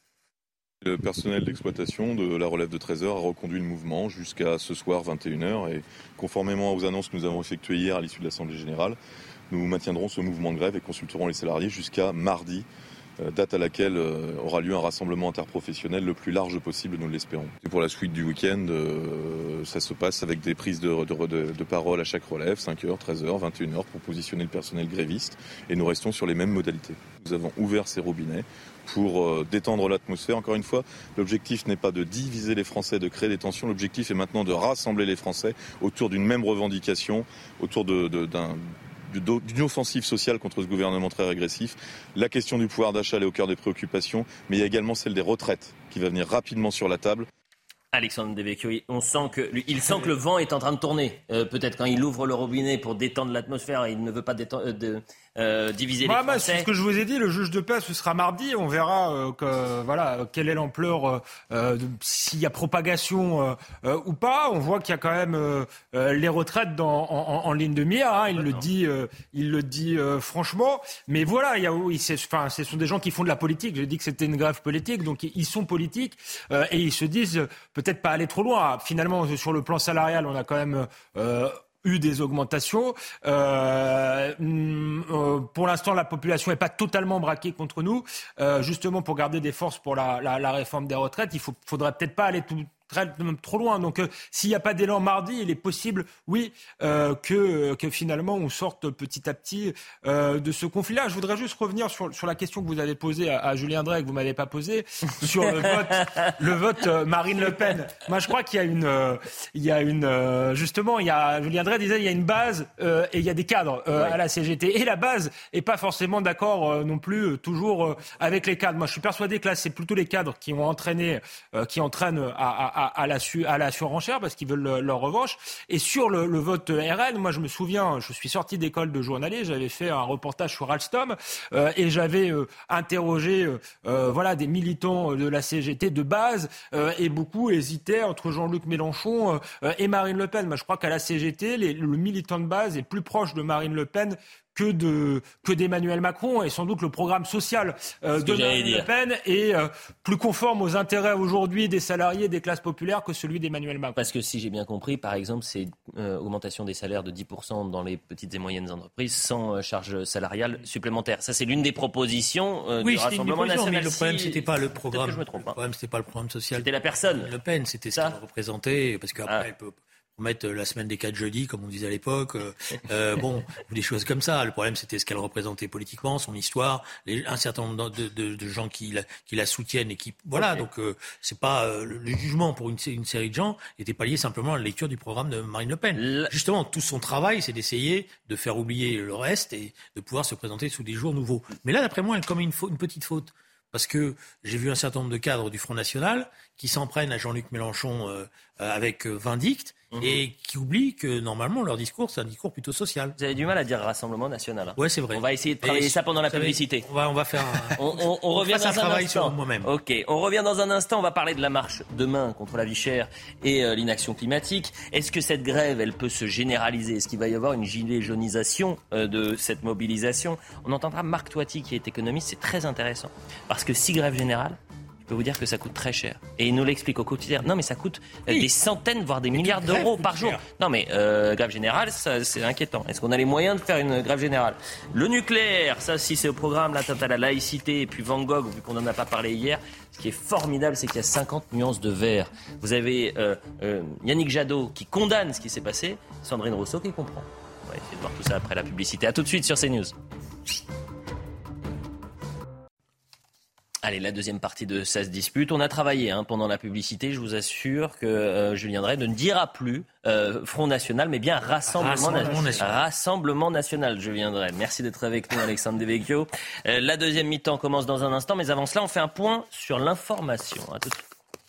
Le personnel d'exploitation de la relève de treize heures a reconduit le mouvement jusqu'à ce soir vingt et une heures. Et conformément aux annonces que nous avons effectuées hier à l'issue de l'Assemblée générale, nous maintiendrons ce mouvement de grève et consulterons les salariés jusqu'à mardi, date à laquelle aura lieu un rassemblement interprofessionnel le plus large possible, nous l'espérons. Et pour la suite du week-end, euh, ça se passe avec des prises de, de, de, de parole à chaque relève, cinq heures, treize heures, vingt et une heures, pour positionner le personnel gréviste. Et nous restons sur les mêmes modalités. Nous avons ouvert ces robinets pour euh, détendre l'atmosphère. Encore une fois, l'objectif n'est pas de diviser les Français, de créer des tensions. L'objectif est maintenant de rassembler les Français autour d'une même revendication, autour de, de, d'un... d'une offensive sociale contre ce gouvernement très régressif. La question du pouvoir d'achat est au cœur des préoccupations, mais il y a également celle des retraites qui va venir rapidement sur la table. Alexandre Devecchio, on sent que, il sent que le vent est en train de tourner. Euh, peut-être quand il ouvre le robinet pour détendre l'atmosphère, il ne veut pas détendre, euh, de, euh, diviser bah, les bah, Français. C'est ce que je vous ai dit, le juge de paix, ce sera mardi. On verra euh, que, voilà, quelle est l'ampleur, euh, de, s'il y a propagation euh, euh, ou pas. On voit qu'il y a quand même euh, les retraites dans, en, en ligne de mire. Hein, il, le dit, euh, il le dit euh, franchement. Mais voilà, il y a, oui, c'est, enfin, ce sont des gens qui font de la politique. J'ai dit que c'était une grève politique, donc ils sont politiques euh, et ils se disent peut-être pas aller trop loin. Finalement, sur le plan salarial, on a quand même euh, eu des augmentations. Euh, euh, pour l'instant, la population n'est pas totalement braquée contre nous. Euh, justement, pour garder des forces pour la, la, la réforme des retraites, il faut, faudrait peut-être pas aller tout même trop loin. Donc, euh, s'il n'y a pas d'élan mardi, il est possible, oui, euh, que, que finalement on sorte petit à petit euh, de ce conflit-là. Je voudrais juste revenir sur, sur la question que vous avez posée à, à Julien Drey, que vous m'avez pas posée, sur le vote, le vote euh, Marine Le Pen. Moi, je crois qu'il y a une, euh, il y a une, euh, justement, il y a Julien Drey disait, il y a une base euh, et il y a des cadres euh, ouais. à la C G T. Et la base est pas forcément d'accord euh, non plus euh, toujours euh, avec les cadres. Moi, je suis persuadé que là, c'est plutôt les cadres qui ont entraîné, euh, qui entraînent à, à À la, su, à la surenchère parce qu'ils veulent le, leur revanche. Et sur le, le vote R N, moi je me souviens, je suis sorti d'école de journaliste, j'avais fait un reportage sur Alstom euh, et j'avais euh, interrogé euh, voilà, des militants de la C G T de base euh, et beaucoup hésitaient entre Jean-Luc Mélenchon euh, et Marine Le Pen. Moi je crois qu'à la C G T, les, le militant de base est plus proche de Marine Le Pen que de que d'Emmanuel Macron, et sans doute le programme social euh, de Marine Le Pen est euh, plus conforme aux intérêts aujourd'hui des salariés des classes populaires que celui d'Emmanuel Macron. Parce que si j'ai bien compris, par exemple, c'est euh, augmentation des salaires de dix pour cent dans les petites et moyennes entreprises sans euh, charge salariale supplémentaire. Ça, c'est l'une des propositions euh, oui, du Rassemblement national. Mais le problème, si... c'était pas le programme. Que je me trompe, hein. Le problème, c'était pas le programme social. C'était la personne. Le Pen, c'était ça, ce qu'elle représentait, parce qu'après, ah. elle peut mettre la semaine des quatre jeudis, comme on disait à l'époque, euh, bon, des choses comme ça. Le problème, c'était ce qu'elle représentait politiquement, son histoire, les, un certain nombre de, de, de gens qui la, qui la soutiennent et qui, voilà. Okay. Donc, euh, c'est pas euh, le, le jugement pour une, une série de gens était pas lié simplement à la lecture du programme de Marine Le Pen. Le... Justement, tout son travail, c'est d'essayer de faire oublier le reste et de pouvoir se présenter sous des jours nouveaux. Mais là, d'après moi, elle commet une, faute, une petite faute. Parce que j'ai vu un certain nombre de cadres du Front National qui s'en prennent à Jean-Luc Mélenchon euh, euh, avec euh, vindicte. Mmh. Et qui oublient que normalement leur discours c'est un discours plutôt social. Vous avez du mal à dire Rassemblement National. Hein. Ouais, c'est vrai. On va essayer de travailler et ça pendant la publicité. On va, on va faire. Un... on, on, on revient dans un, un travail instant. sur moi-même. Ok, on revient dans un instant. On va parler de la marche demain contre la vie chère et euh, l'inaction climatique. Est-ce que cette grève, elle peut se généraliser ? Est-ce qu'il va y avoir une gilet jaunisation euh, de cette mobilisation ? On entendra Marc Toiti qui est économiste. C'est très intéressant parce que si grève générale. Je peux vous dire que ça coûte très cher. Et il nous l'explique au quotidien. Non, mais ça coûte euh, oui. des centaines, voire des mais milliards d'euros par jour. Cher. Non, mais euh, grève générale, ça, c'est inquiétant. Est-ce qu'on a les moyens de faire une grève générale ? Le nucléaire, ça, si c'est au programme, l'atteinte à la laïcité, et puis Van Gogh, vu qu'on n'en a pas parlé hier, ce qui est formidable, c'est qu'il y a cinquante nuances de vert. Vous avez euh, euh, Yannick Jadot qui condamne ce qui s'est passé, Sandrine Rousseau qui comprend. On va essayer de voir tout ça après la publicité. À tout de suite sur CNews. Allez, la deuxième partie de Ça se dispute. On a travaillé hein, pendant la publicité. Je vous assure que euh, Julien Drey ne dira plus euh, Front National, mais bien Rassemblement, Rassemblement National. Rassemblement National, Julien Drey. Merci d'être avec nous, Alexandre Devecchio. Euh, la deuxième mi-temps commence dans un instant, mais avant cela, on fait un point sur l'information. À tout de suite.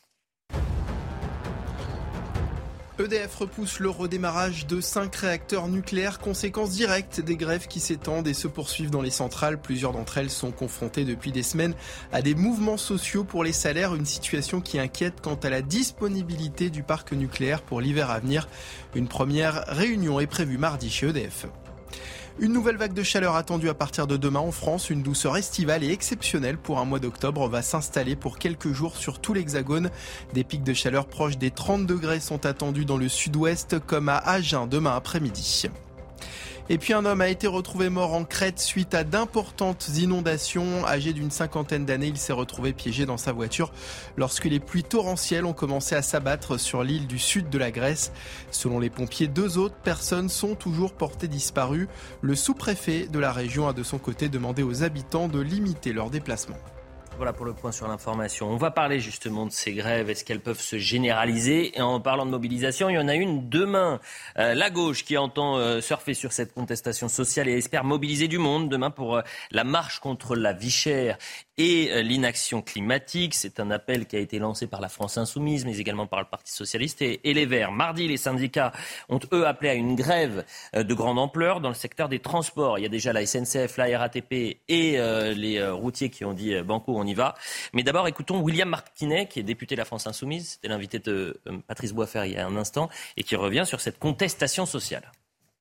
E D F repousse le redémarrage de cinq réacteurs nucléaires, conséquence directe des grèves qui s'étendent et se poursuivent dans les centrales. Plusieurs d'entre elles sont confrontées depuis des semaines à des mouvements sociaux pour les salaires, une situation qui inquiète quant à la disponibilité du parc nucléaire pour l'hiver à venir. Une première réunion est prévue mardi chez E D F. Une nouvelle vague de chaleur attendue à partir de demain en France. Une douceur estivale et exceptionnelle pour un mois d'octobre va s'installer pour quelques jours sur tout l'Hexagone. Des pics de chaleur proches des trente degrés sont attendus dans le sud-ouest comme à Agen demain après-midi. Et puis un homme a été retrouvé mort en Crète suite à d'importantes inondations. Âgé d'une cinquantaine d'années, il s'est retrouvé piégé dans sa voiture lorsque les pluies torrentielles ont commencé à s'abattre sur l'île du sud de la Grèce. Selon les pompiers, deux autres personnes sont toujours portées disparues. Le sous-préfet de la région a de son côté demandé aux habitants de limiter leurs déplacements. Voilà pour le point sur l'information. On va parler justement de ces grèves. Est-ce qu'elles peuvent se généraliser ? Et en parlant de mobilisation, il y en a une demain. Euh, la gauche qui entend euh, surfer sur cette contestation sociale et espère mobiliser du monde demain pour euh, la marche contre la vie chère et euh, l'inaction climatique. C'est un appel qui a été lancé par la France Insoumise, mais également par le Parti Socialiste et, et les Verts. Mardi, les syndicats ont, eux, appelé à une grève euh, de grande ampleur dans le secteur des transports. Il y a déjà la S N C F, la R A T P et euh, les euh, routiers qui ont dit euh, banco, on y va. Mais d'abord, écoutons William Martinet, qui est député de la France Insoumise. C'était l'invité de euh, Patrice Boisfer il y a un instant et qui revient sur cette contestation sociale.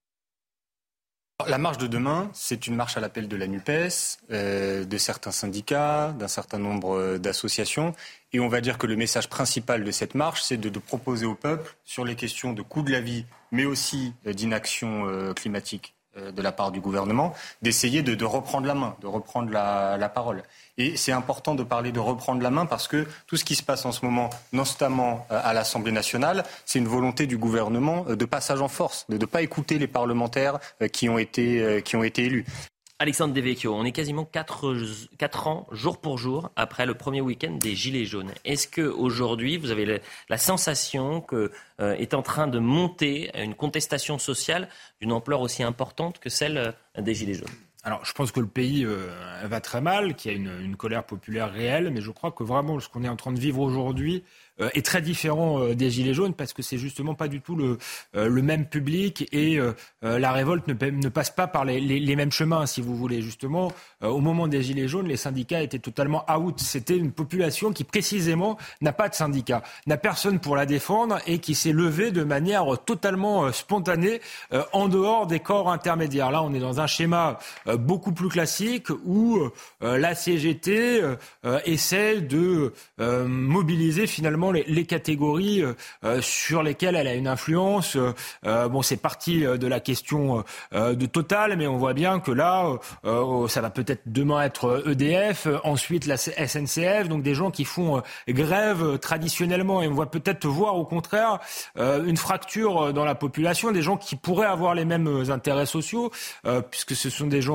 La marche de demain, c'est une marche à l'appel de la NUPES, euh, de certains syndicats, d'un certain nombre d'associations. Et on va dire que le message principal de cette marche, c'est de, de proposer au peuple, sur les questions de coût de la vie, mais aussi euh, d'inaction euh, climatique euh, de la part du gouvernement, d'essayer de, de reprendre la main, de reprendre la, la parole. Et c'est important de parler de reprendre la main parce que tout ce qui se passe en ce moment, notamment à l'Assemblée nationale, c'est une volonté du gouvernement de passage en force, de ne pas écouter les parlementaires qui ont été, qui ont été élus. Alexandre Devecchio, on est quasiment quatre ans, jour pour jour, après le premier week-end des Gilets jaunes. Est-ce qu'aujourd'hui, vous avez le, la sensation que euh, est en train de monter une contestation sociale d'une ampleur aussi importante que celle euh, des Gilets jaunes ? Alors, je pense que le pays euh, va très mal, qu'il y a une, une colère populaire réelle, mais je crois que vraiment ce qu'on est en train de vivre aujourd'hui euh, est très différent euh, des Gilets jaunes parce que c'est justement pas du tout le, euh, le même public et euh, euh, la révolte ne, ne passe pas par les, les, les mêmes chemins, si vous voulez. Justement, euh, au moment des Gilets jaunes, les syndicats étaient totalement out. C'était une population qui, précisément, n'a pas de syndicat, n'a personne pour la défendre et qui s'est levée de manière totalement euh, spontanée euh, en dehors des corps intermédiaires. Là, on est dans un schéma euh, beaucoup plus classique où euh, la C G T euh, essaie de euh, mobiliser finalement les, les catégories euh, sur lesquelles elle a une influence. Euh, bon, c'est parti de la question euh, de Total, mais on voit bien que là, euh, ça va peut-être demain être E D F, ensuite la S N C F, donc des gens qui font euh, grève traditionnellement. Et on va peut-être voir au contraire euh, une fracture dans la population, des gens qui pourraient avoir les mêmes intérêts sociaux, euh, puisque ce sont des gens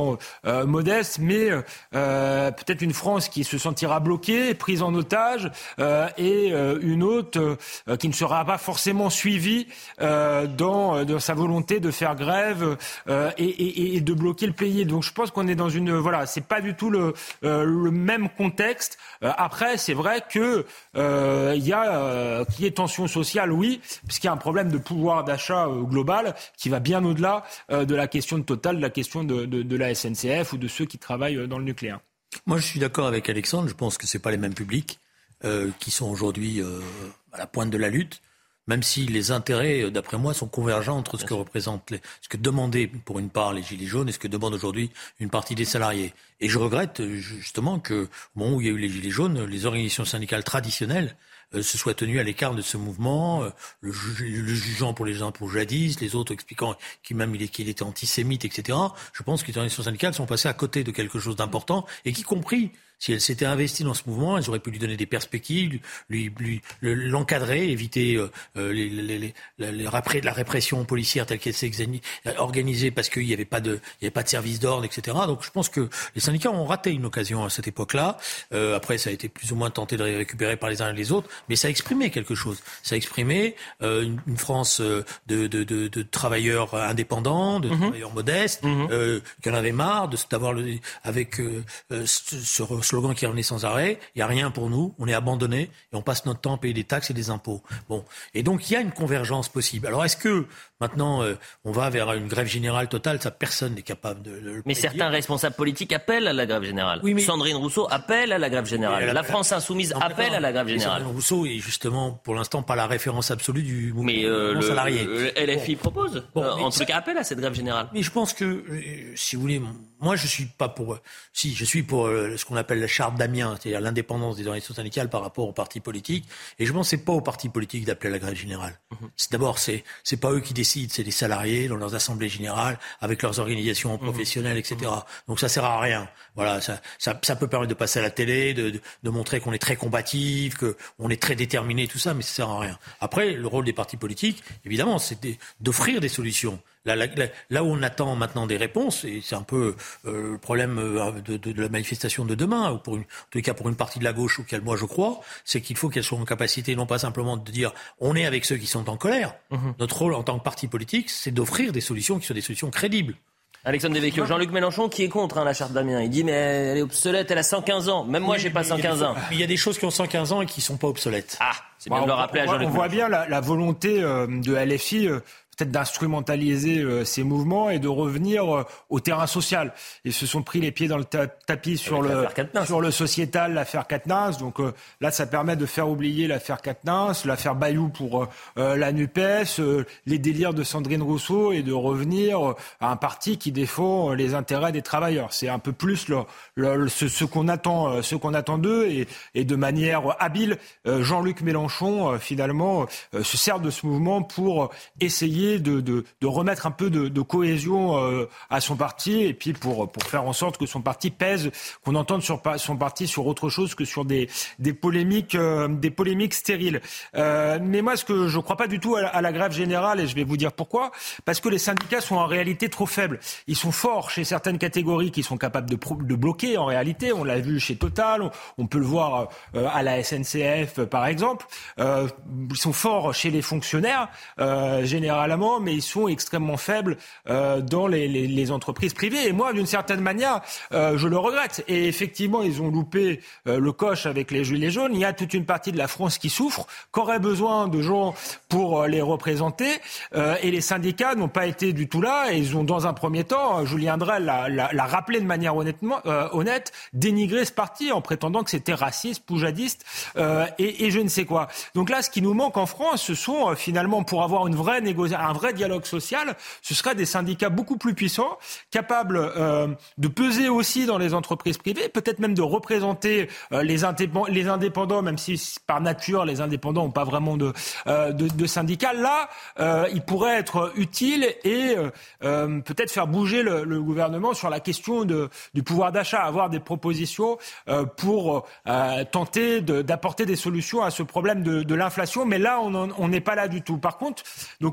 relativement euh, modeste, mais euh, peut-être une France qui se sentira bloquée, prise en otage, euh, et euh, une autre euh, qui ne sera pas forcément suivie euh, dans, dans sa volonté de faire grève euh, et, et, et de bloquer le pays. Donc je pense qu'on est dans une... Voilà, c'est pas du tout le, euh, le même contexte. Euh, après, c'est vrai que euh, il y a euh, qu'il y ait tension sociale, oui, puisqu'il y a un problème de pouvoir d'achat euh, global qui va bien au-delà euh, de la question de Total, de la question de, de, de la S N C F ou de ceux qui travaillent dans le nucléaire. Moi, je suis d'accord avec Alexandre. Je pense que c'est pas les mêmes publics euh, qui sont aujourd'hui euh, à la pointe de la lutte, même si les intérêts, d'après moi, sont convergents entre ce que représentent, les, ce que demandaient pour une part les Gilets jaunes et ce que demandent aujourd'hui une partie des salariés. Et je regrette justement que, au moment où il y a eu les Gilets jaunes, les organisations syndicales traditionnelles euh, se soient tenues à l'écart de ce mouvement, euh, le, ju- le jugeant pour les impôts jadis, les autres expliquant qu'il même il, est, qu'il était antisémite, et cetera. Je pense que les organisations syndicales sont passées à côté de quelque chose d'important et qui, compris, si elles s'étaient investies dans ce mouvement, elles auraient pu lui donner des perspectives, lui, lui, lui l'encadrer, éviter euh, les, les, les, les, les répr- la répression policière telle qu'elle s'est exani- organisée parce qu'il n'y avait pas de, il y avait pas de service d'ordre, et cetera. Donc je pense que les syndicats ont raté une occasion à cette époque-là. Euh, après, ça a été plus ou moins tenté de les récupérer par les uns et les autres, mais ça a exprimé quelque chose. Ça a exprimé euh, une, une France de, de, de, de travailleurs indépendants, de mmh. travailleurs modestes, mmh. euh, qui en avaient marre de, d'avoir le, avec euh, ce, ce slogan qui revenait sans arrêt, il n'y a rien pour nous, on est abandonnés et on passe notre temps à payer des taxes et des impôts. Bon, et donc il y a une convergence possible. Alors est-ce que maintenant euh, on va vers une grève générale totale? Ça, personne n'est capable de, de le Mais prédire. Certains responsables politiques appellent à la grève générale. Oui, mais... Sandrine Rousseau appelle à la grève générale. La, la France insoumise non, appelle non, à la grève générale. Sandrine Rousseau est justement pour l'instant pas la référence absolue du mouvement mais euh, le, salarié. Le L F I bon. propose, bon, euh, en tout ça... cas appelle à cette grève générale. Mais je pense que, euh, si vous voulez, moi je suis pas pour, euh, si je suis pour euh, ce qu'on appelle la charte d'Amiens, c'est-à-dire l'indépendance des organisations syndicales par rapport aux partis politiques. Et je pense que c'est pas aux partis politiques d'appeler à la grève générale. Mmh. C'est d'abord, c'est c'est pas eux qui décident, c'est les salariés dans leurs assemblées générales, avec leurs organisations professionnelles, mmh. et cetera. Donc ça sert à rien. Voilà, ça, ça, ça peut permettre de passer à la télé, de, de, de montrer qu'on est très combatif, qu'on est très déterminé, tout ça, mais ça sert à rien. Après, le rôle des partis politiques, évidemment, c'est de, d'offrir des solutions. Là, là, là où on attend maintenant des réponses, et c'est un peu euh, le problème de, de, de la manifestation de demain, ou pour une, en tout cas pour une partie de la gauche auquel moi je crois, c'est qu'il faut qu'elle soit en capacité non pas simplement de dire on est avec ceux qui sont en colère. Mmh. Notre rôle en tant que parti politique, c'est d'offrir des solutions qui soient des solutions crédibles. Alexandre Devecchio, Jean-Luc Mélenchon qui est contre hein, la charte d'Amiens. Il dit mais elle est obsolète, elle a cent quinze ans. Même moi, oui, j'ai pas cent quinze ans. Il y a des choses qui ont cent quinze ans et qui sont pas obsolètes. Ah, c'est bien bah, de le rappeler à Jean-Luc On voit bien la, la volonté euh, de L F I. Euh, peut-être d'instrumentaliser euh, ces mouvements et de revenir euh, au terrain social. Ils se sont pris les pieds dans le ta- tapis sur le, sur le sociétal, l'affaire Quatennens. Donc euh, là, ça permet de faire oublier l'affaire Quatennens, l'affaire Bayou pour euh, la NUPES, euh, les délires de Sandrine Rousseau et de revenir euh, à un parti qui défend euh, les intérêts des travailleurs. C'est un peu plus le, le, le, ce, ce, qu'on attend, euh, ce qu'on attend d'eux et, et de manière habile, euh, Jean-Luc Mélenchon, euh, finalement, euh, se sert de ce mouvement pour essayer De, de, de remettre un peu de, de cohésion euh, à son parti et puis pour, pour faire en sorte que son parti pèse, qu'on entende sur son parti sur autre chose que sur des, des, polémiques, euh, des polémiques stériles. Euh, mais moi, ce que je ne crois pas du tout à la, à la grève générale, et je vais vous dire pourquoi, parce que les syndicats sont en réalité trop faibles. Ils sont forts chez certaines catégories qui sont capables de, pro, de bloquer en réalité. On l'a vu chez Total, on, on peut le voir euh, à la S N C F par exemple. Euh, ils sont forts chez les fonctionnaires, euh, généralement, mais ils sont extrêmement faibles euh, dans les, les, les entreprises privées. Et moi, d'une certaine manière, euh, je le regrette. Et effectivement, ils ont loupé euh, le coche avec les Gilets jaunes. Il y a toute une partie de la France qui souffre, qui aurait besoin de gens pour euh, les représenter. Euh, et les syndicats n'ont pas été du tout là. Et ils ont, dans un premier temps, Julien Drey l'a, l'a, l'a rappelé de manière honnêtement, euh, honnête, dénigré ce parti en prétendant que c'était raciste, poujadiste euh, et, et je ne sais quoi. Donc là, ce qui nous manque en France, ce sont euh, finalement, pour avoir une vraie négociation, un vrai dialogue social, ce seraient des syndicats beaucoup plus puissants, capables euh, de peser aussi dans les entreprises privées, peut-être même de représenter euh, les, indép- les indépendants, même si par nature les indépendants n'ont pas vraiment de, euh, de, de syndicats. Là, euh, ils pourraient être utiles et euh, peut-être faire bouger le, le gouvernement sur la question de, du pouvoir d'achat, avoir des propositions euh, pour euh, tenter de, d'apporter des solutions à ce problème de, de l'inflation. Mais là, on n'est pas là du tout. Par contre, donc pas de grève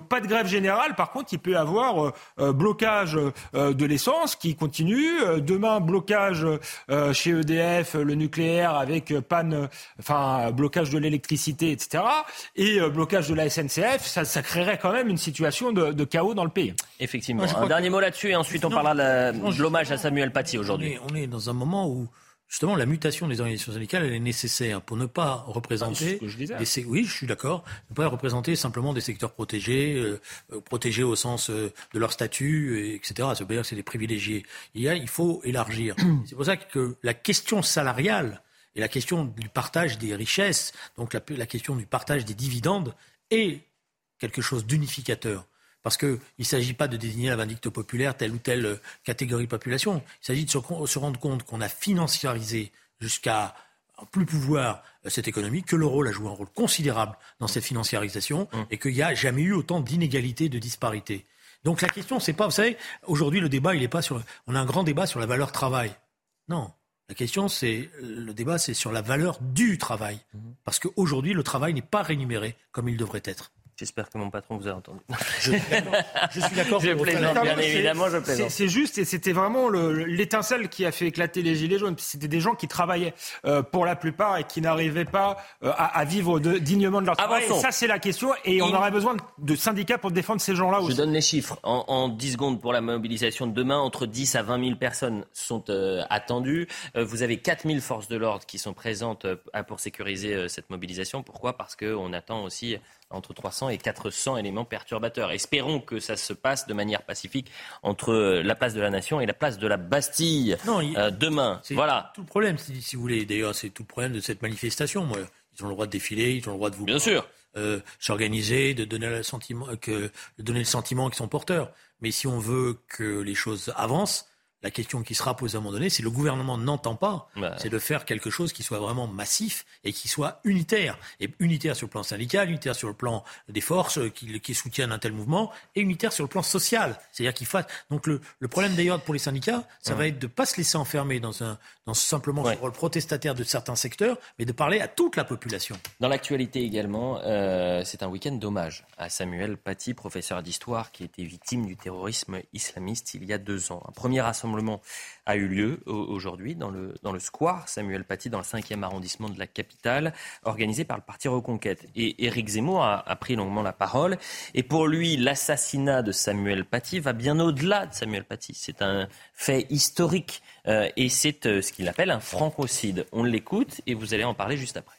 grève générale, par contre, il peut y avoir euh, blocage euh, de l'essence qui continue. Euh, demain, blocage euh, chez E D F, le nucléaire avec panne, enfin blocage de l'électricité, et cetera. Et euh, blocage de la S N C F, ça, ça créerait quand même une situation de, de chaos dans le pays. Effectivement. Un dernier que... mot là-dessus et ensuite on non, parlera de, la, non, de l'hommage à Samuel Paty aujourd'hui. On est, on est dans un moment où justement la mutation des organisations syndicales elle est nécessaire pour ne pas représenter. C'est ce que je disais. Des, oui, je suis d'accord. Ne pas représenter simplement des secteurs protégés, euh, protégés au sens euh, de leur statut, et cetera. Ça veut dire que c'est des privilégiés. Il y a, il faut élargir. C'est pour ça que la question salariale et la question du partage des richesses, donc la, la question du partage des dividendes, est quelque chose d'unificateur. Parce qu'il ne s'agit pas de désigner la vindicte populaire telle ou telle catégorie de population. Il s'agit de se, se rendre compte qu'on a financiarisé jusqu'à plus pouvoir cette économie, que l'euro a joué un rôle considérable dans cette financiarisation mmh. et qu'il n'y a jamais eu autant d'inégalités, de disparités. Donc la question, c'est pas, vous savez, aujourd'hui le débat, il est pas sur, on a un grand débat sur la valeur travail. Non. La question, c'est, le débat, c'est sur la valeur du travail. Mmh. Parce qu'aujourd'hui, le travail n'est pas rémunéré comme il devrait être. J'espère que mon patron vous a entendu. Je, je suis d'accord. Je plaisante, bien évidemment, je plaisante. C'est, c'est juste, et c'était vraiment le, l'étincelle qui a fait éclater les Gilets jaunes. C'était des gens qui travaillaient euh, pour la plupart et qui n'arrivaient pas euh, à, à vivre de, dignement de leur travail. Et ça, c'est la question. Et on aurait besoin de, de syndicats pour défendre ces gens-là aussi. Je donne les chiffres. En, en dix secondes pour la mobilisation de demain, entre dix à vingt mille personnes sont euh, attendues. Euh, vous avez quatre mille forces de l'ordre qui sont présentes euh, pour sécuriser euh, cette mobilisation. Pourquoi ? Parce qu'on attend aussi entre trois cents et quatre cents éléments perturbateurs. Espérons que ça se passe de manière pacifique entre la place de la Nation et la place de la Bastille non, il, euh, demain. C'est voilà. Tout le problème, si, si vous voulez. D'ailleurs, c'est tout le problème de cette manifestation. Moi, ils ont le droit de défiler, ils ont le droit de vous bien sûr euh, s'organiser, de donner le sentiment que de donner le sentiment qu'ils sont porteurs. Mais si on veut que les choses avancent, la question qui sera posée à un moment donné, si le gouvernement n'entend pas, bah. c'est de faire quelque chose qui soit vraiment massif et qui soit unitaire. Et unitaire sur le plan syndical, unitaire sur le plan des forces qui, qui soutiennent un tel mouvement, et unitaire sur le plan social. C'est-à-dire qu'il fasse. Donc le, le problème d'ailleurs pour les syndicats, ça ouais. va être de ne pas se laisser enfermer dans, un, dans simplement ouais. ce rôle protestataire de certains secteurs, mais de parler à toute la population. Dans l'actualité également, euh, c'est un week-end d'hommage à Samuel Paty, professeur d'histoire qui était victime du terrorisme islamiste il y a deux ans. Un premier rassemblement a eu lieu aujourd'hui dans le, dans le square Samuel Paty, dans le cinquième arrondissement de la capitale, organisé par le parti Reconquête. Et Éric Zemmour a, a pris longuement la parole. Et pour lui, l'assassinat de Samuel Paty va bien au-delà de Samuel Paty. C'est un fait historique euh, et c'est euh, ce qu'il appelle un francocide. On l'écoute et vous allez en parler juste après.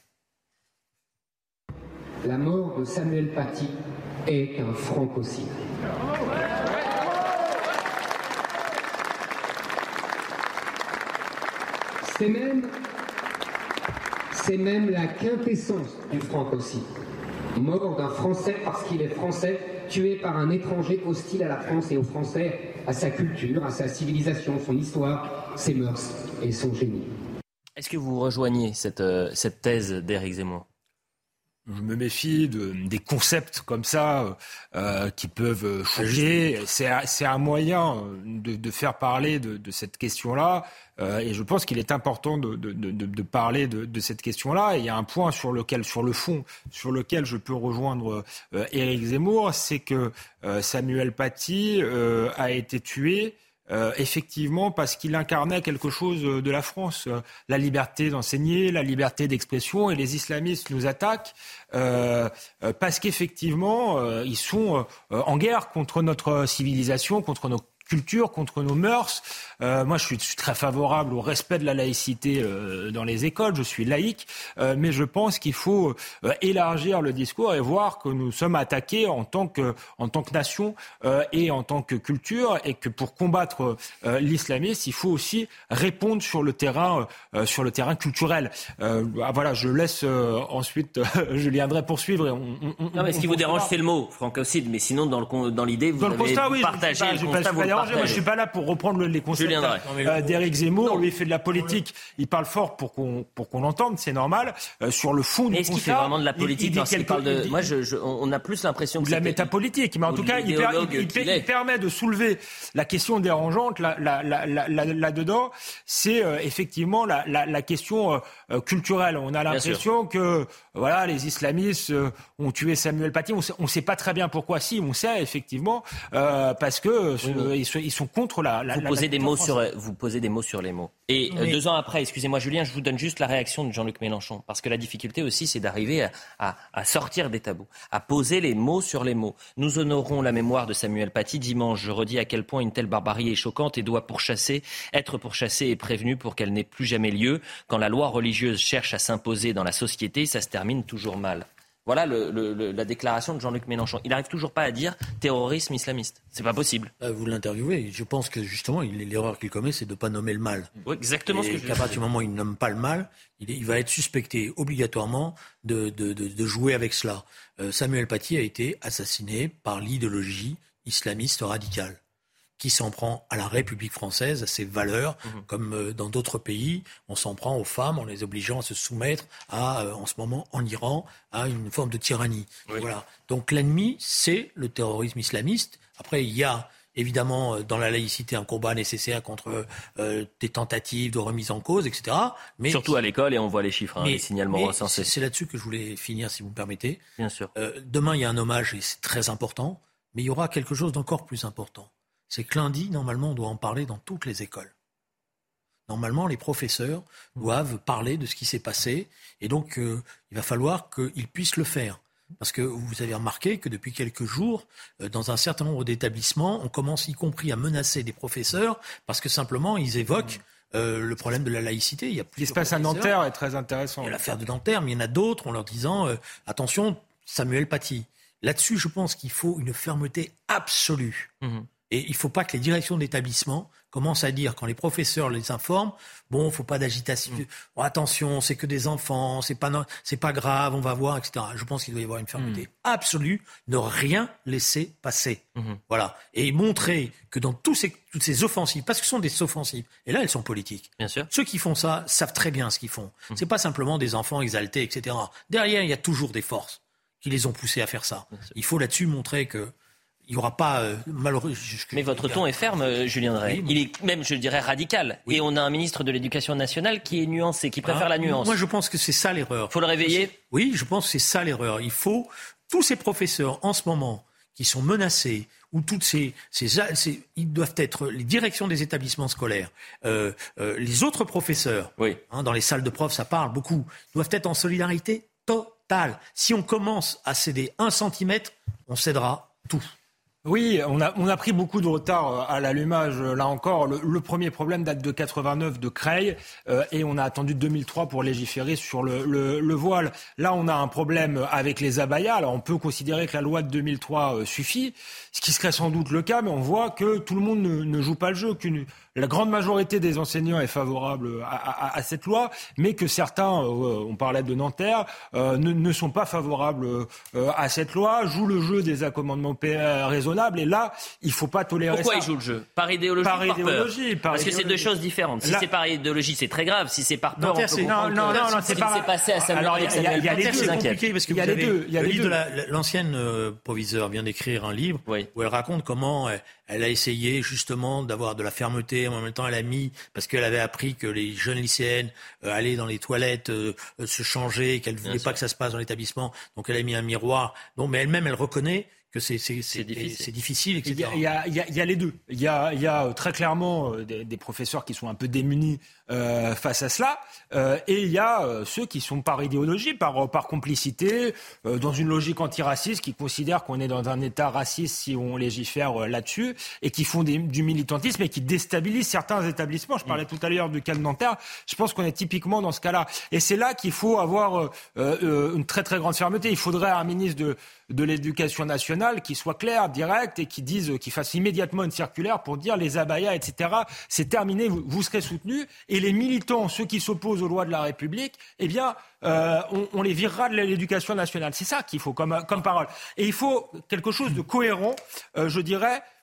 La mort de Samuel Paty est un francocide. C'est même, c'est même la quintessence du francocide. Mort d'un Français parce qu'il est Français, tué par un étranger hostile à la France et aux Français, à sa culture, à sa civilisation, son histoire, ses mœurs et son génie. Est-ce que vous rejoignez cette, euh, cette thèse d'Éric Zemmour ? Je me méfie de, des concepts comme ça euh, qui peuvent choquer. C'est, c'est un moyen de, de faire parler de, de cette question-là. Euh, et je pense qu'il est important de, de, de, de parler de, de cette question-là. Et il y a un point sur lequel, sur le fond, sur lequel je peux rejoindre euh, Éric Zemmour, c'est que euh, Samuel Paty euh, a été tué. Euh, effectivement, parce qu'il incarnait quelque chose de la France, euh, la liberté d'enseigner, la liberté d'expression, et les islamistes nous attaquent euh, euh, parce qu'effectivement, euh, ils sont euh, en guerre contre notre civilisation, contre nos culture, contre nos mœurs. Euh, moi, je suis, je suis très favorable au respect de la laïcité euh, dans les écoles. Je suis laïque, euh, mais je pense qu'il faut euh, élargir le discours et voir que nous sommes attaqués en tant que, en tant que nation euh, et en tant que culture, et que pour combattre euh, l'islamisme, il faut aussi répondre sur le terrain, euh, sur le terrain culturel. Euh, voilà, je laisse euh, ensuite euh, Julien Drey poursuivre. Et on, on, non, mais ce qui vous dérange, c'est le mot francocide, mais sinon, dans, le, dans l'idée, vous dans avez le constat, oui, partagé je, le constat, vous le déranger. Moi, je suis pas là pour reprendre les concepts euh, d'Éric Zemmour. Lui, il fait de la politique. Il parle fort pour qu'on pour qu'on l'entende. C'est normal. Euh, sur le fond du Est-ce qu'il fait vraiment de la politique il, il lorsqu'il parle de... Moi, je, je, on a plus l'impression que de la métapolitique. Mais en tout cas, il, per, il, il, il permet de soulever la question dérangeante là, là, là, là, là, là-dedans. C'est euh, effectivement la, la, la question euh, culturelle. On a l'impression que voilà, les islamistes euh, ont tué Samuel Paty. On ne sait pas très bien pourquoi. Si, on sait effectivement euh, parce que oui, euh, ils, sont, ils sont contre la. la vous la, posez la des mots sur vous posez des mots sur les mots. Et euh, deux ans après, excusez-moi Julien, je vous donne juste la réaction de Jean-Luc Mélenchon parce que la difficulté aussi, c'est d'arriver à, à, à sortir des tabous, à poser les mots sur les mots. Nous honorons la mémoire de Samuel Paty dimanche. Je redis à quel point une telle barbarie est choquante et doit pourchasser, être pourchassée et prévenue pour qu'elle n'ait plus jamais lieu. Quand la loi religieuse cherche à s'imposer dans la société, ça se termine toujours mal. Voilà le, le, le, la déclaration de Jean-Luc Mélenchon. Il n'arrive toujours pas à dire terrorisme islamiste. C'est pas possible. Vous l'interviewez. Je pense que justement, il, l'erreur qu'il commet, c'est de ne pas nommer le mal. Oui, exactement et ce que je qu'à partir du moment où il ne nomme pas le mal, il, il va être suspecté obligatoirement de, de, de, de jouer avec cela. Euh, Samuel Paty a été assassiné par l'idéologie islamiste radicale, qui s'en prend à la République française, à ses valeurs, mmh. comme dans d'autres pays, on s'en prend aux femmes en les obligeant à se soumettre à, en ce moment, en Iran, à une forme de tyrannie. Oui. Voilà. Donc l'ennemi, c'est le terrorisme islamiste. Après, il y a évidemment dans la laïcité un combat nécessaire contre euh, des tentatives de remise en cause, et cetera. Mais surtout à l'école, et on voit les chiffres, hein, mais, les signalements recensés. C'est, c'est là-dessus que je voulais finir, si vous me permettez. Bien sûr. Euh, demain, il y a un hommage, et c'est très important, mais il y aura quelque chose d'encore plus important. C'est que lundi, normalement, on doit en parler dans toutes les écoles. Normalement, les professeurs doivent parler de ce qui s'est passé. Et donc, euh, il va falloir qu'ils puissent le faire. Parce que vous avez remarqué que depuis quelques jours, euh, dans un certain nombre d'établissements, on commence y compris à menacer des professeurs parce que simplement, ils évoquent euh, le problème de la laïcité. Il y a ce qui se passe à Nanterre est très intéressant. Il y a l'affaire de Nanterre, mais il y en a d'autres en leur disant euh, « Attention, Samuel Paty ». Là-dessus, je pense qu'il faut une fermeté absolue. Mmh. Et il ne faut pas que les directions d'établissement commencent à dire, quand les professeurs les informent, bon, il ne faut pas d'agitation, mmh. bon, attention, c'est que des enfants, c'est pas, no- c'est pas grave, on va voir, et cetera. Je pense qu'il doit y avoir une fermeté mmh. absolue, ne rien laisser passer. Mmh. Voilà. Et montrer que dans tous ces, toutes ces offensives, parce que ce sont des offensives, et là, elles sont politiques. Bien sûr. Ceux qui font ça savent très bien ce qu'ils font. Mmh. Ce n'est pas simplement des enfants exaltés, et cetera. Derrière, il y a toujours des forces qui les ont poussés à faire ça. Il faut là-dessus montrer que il n'y aura pas euh, malheureux. Mais votre ton est ferme, euh, Julien Drey. Oui, il est même, je dirais, radical. Oui. Et on a un ministre de l'Éducation nationale qui est nuancé, qui préfère ah, la nuance. Moi, je pense que c'est ça l'erreur. Il faut le réveiller. Oui, je pense que c'est ça l'erreur. Il faut tous ces professeurs en ce moment qui sont menacés, ou toutes ces, ces, ces ils doivent être les directions des établissements scolaires, euh, euh, les autres professeurs. Oui. Hein, dans les salles de profs, ça parle beaucoup. Doivent être en solidarité totale. Si on commence à céder un centimètre, on cédera tout. Oui, on a, on a pris beaucoup de retard à l'allumage. Là encore, le, le premier problème date de quatre-vingt-neuf de Creil euh, et on a attendu deux mille trois pour légiférer sur le, le, le voile. Là, on a un problème avec les abayas. Alors, on peut considérer que la loi de deux mille trois euh, suffit, ce qui serait sans doute le cas, mais on voit que tout le monde ne, ne joue pas le jeu, qu'une la grande majorité des enseignants est favorable à, à, à cette loi, mais que certains, euh, on parlait de Nanterre, euh, ne, ne sont pas favorables euh, à cette loi, jouent le jeu des accommodements euh, raisonnables, et là, il ne faut pas tolérer Pourquoi ça. Pourquoi ils jouent le jeu ? Par idéologie par ou par idéologie, peur par Parce idéologie. que c'est deux choses différentes. Si là, c'est par idéologie, c'est très grave. Si c'est par peur, Nanterre, on peut c'est... comprendre non, non, non, non, ce c'est qui pas... s'est passé à Samuel. Alors, il y a, y a les deux, c'est compliqué parce que il y a vous les avez deux. Il y a le les livre deux. de la, l'ancienne euh, proviseure vient d'écrire un livre oui. où elle raconte comment elle, elle a essayé justement d'avoir de la fermeté, en même temps elle a mis, parce qu'elle avait appris que les jeunes lycéennes euh, allaient dans les toilettes euh, euh, se changer, qu'elle ne voulait Bien pas sûr. que ça se passe dans l'établissement, donc elle a mis un miroir. Donc, mais elle-même, elle reconnaît que c'est, c'est, c'est, c'est difficile, c'est difficile et cetera. Il y a, il y a, il y a les deux. Il y a, il y a très clairement des, des professeurs qui sont un peu démunis euh, face à cela, euh, et il y a euh, ceux qui sont par idéologie, par, par complicité, euh, dans une logique antiraciste, qui considèrent qu'on est dans un État raciste si on légifère euh, là-dessus, et qui font des, du militantisme et qui déstabilisent certains établissements. Je parlais mmh. tout à l'heure du cas de Nanterre. Je pense qu'on est typiquement dans ce cas-là. Et c'est là qu'il faut avoir euh, euh, une très très grande fermeté. Il faudrait un ministre de, de l'Éducation nationale qui soit clair, direct, et qui dise, qui fasse immédiatement une circulaire pour dire les abayas, et cetera. C'est terminé, vous, vous serez soutenus. Et les militants, ceux qui s'opposent aux lois de la République, eh bien, euh, on, on les virera de l'Éducation nationale. C'est ça qu'il faut comme, comme parole. Et il faut quelque chose de cohérent, euh, je dirais,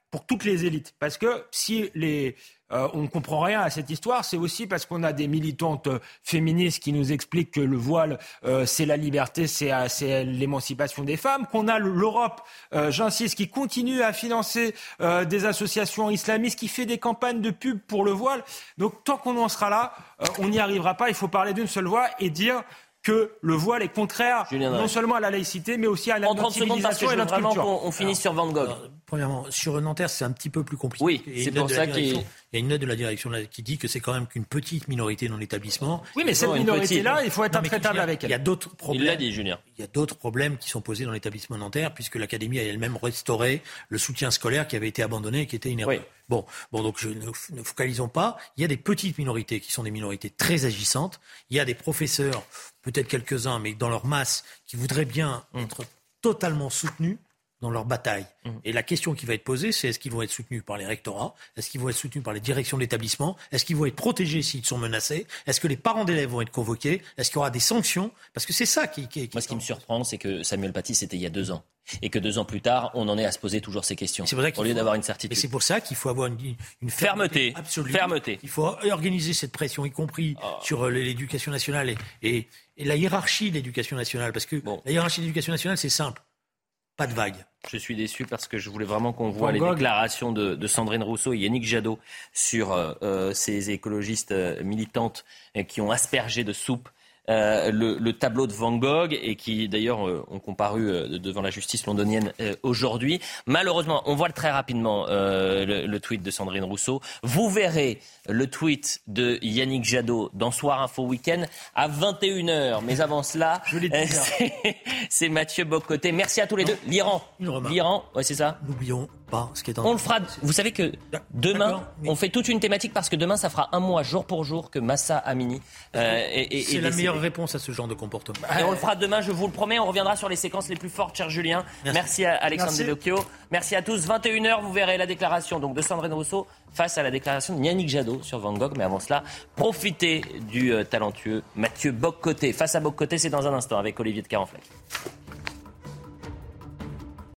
pour toutes les élites. Parce que si les... Euh, on ne comprend rien à cette histoire, c'est aussi parce qu'on a des militantes euh, féministes qui nous expliquent que le voile, euh, c'est la liberté, c'est, euh, c'est l'émancipation des femmes, qu'on a l'Europe, euh, j'insiste, qui continue à financer euh, des associations islamistes, qui fait des campagnes de pub pour le voile. Donc tant qu'on en sera là, euh, on n'y arrivera pas. Il faut parler d'une seule voix et dire que le voile est contraire Julien non seulement à la laïcité, mais aussi à la notre civilisation et notre culture. Qu'on on finisse sur Van Gogh. Alors, premièrement, sur Nanterre, c'est un petit peu plus compliqué. Oui, c'est pour ça qu'il... Il y a une note de la direction qui dit que c'est quand même qu'une petite minorité dans l'établissement. Oui, mais cette minorité-là, il faut être intraitable avec elle. Il y a d'autres problèmes. Il l'a dit, Julien. Il y a d'autres problèmes qui sont posés dans l'établissement Nanterre, puisque l'Académie a elle-même restauré le soutien scolaire qui avait été abandonné et qui était une erreur. Oui. Bon, bon, donc je, ne, ne focalisons pas. Il y a des petites minorités qui sont des minorités très agissantes. Il y a des professeurs, peut-être quelques-uns, mais dans leur masse, qui voudraient bien mmh. être totalement soutenus dans leur bataille. Mmh. Et la question qui va être posée, c'est est-ce qu'ils vont être soutenus par les rectorats? Est-ce qu'ils vont être soutenus par les directions de l'établissement? Est-ce qu'ils vont être protégés s'ils sont menacés? Est-ce que les parents d'élèves vont être convoqués? Est-ce qu'il y aura des sanctions? Parce que c'est ça qui... qui, qui Moi, ce qui me surprend, c'est que Samuel Paty, c'était il y a deux ans. Et que deux ans plus tard, on en est à se poser toujours ces questions, c'est vrai au lieu faut, d'avoir une certitude. Et c'est pour ça qu'il faut avoir une, une fermeté, fermeté absolue. Fermeté. Il faut organiser cette pression, y compris oh. sur l'éducation nationale et, et, et la hiérarchie de l'éducation nationale. Parce que bon. la hiérarchie de l'éducation nationale, c'est simple. Pas de vague. Je suis déçu parce que je voulais vraiment qu'on voit Van les Gogh. déclarations de, de Sandrine Rousseau et Yannick Jadot sur euh, ces écologistes euh, militantes euh, qui ont aspergé de soupe Euh, le, le tableau de Van Gogh et qui d'ailleurs euh, ont comparu euh, devant la justice londonienne euh, aujourd'hui. Malheureusement, on voit très rapidement euh, le, le tweet de Sandrine Rousseau. Vous verrez le tweet de Yannick Jadot dans Soir Info Week-end à vingt et une heures. Mais avant cela, euh, c'est, c'est Mathieu Bock-Côté. Merci à tous les non, deux. L'Iran, l'Iran, ouais, c'est ça. N'oublions pas ce qui est en On le fera. Vous savez que demain, oui. on fait toute une thématique parce que demain, ça fera un mois jour pour jour que Mahsa Amini euh, est, est, c'est est la meilleure réponse à ce genre de comportement. Et on le fera demain, je vous le promets. On reviendra sur les séquences les plus fortes, cher Julien. Merci, Merci à Alexandre Devecchio. Merci à tous. vingt et une heures, vous verrez la déclaration donc de Sandrine Rousseau face à la déclaration de Yannick Jadot sur Van Gogh. Mais avant cela, profitez du euh, talentueux Mathieu Bock-Côté. Face à Bock-Côté, c'est dans un instant avec Olivier de Carenfleck.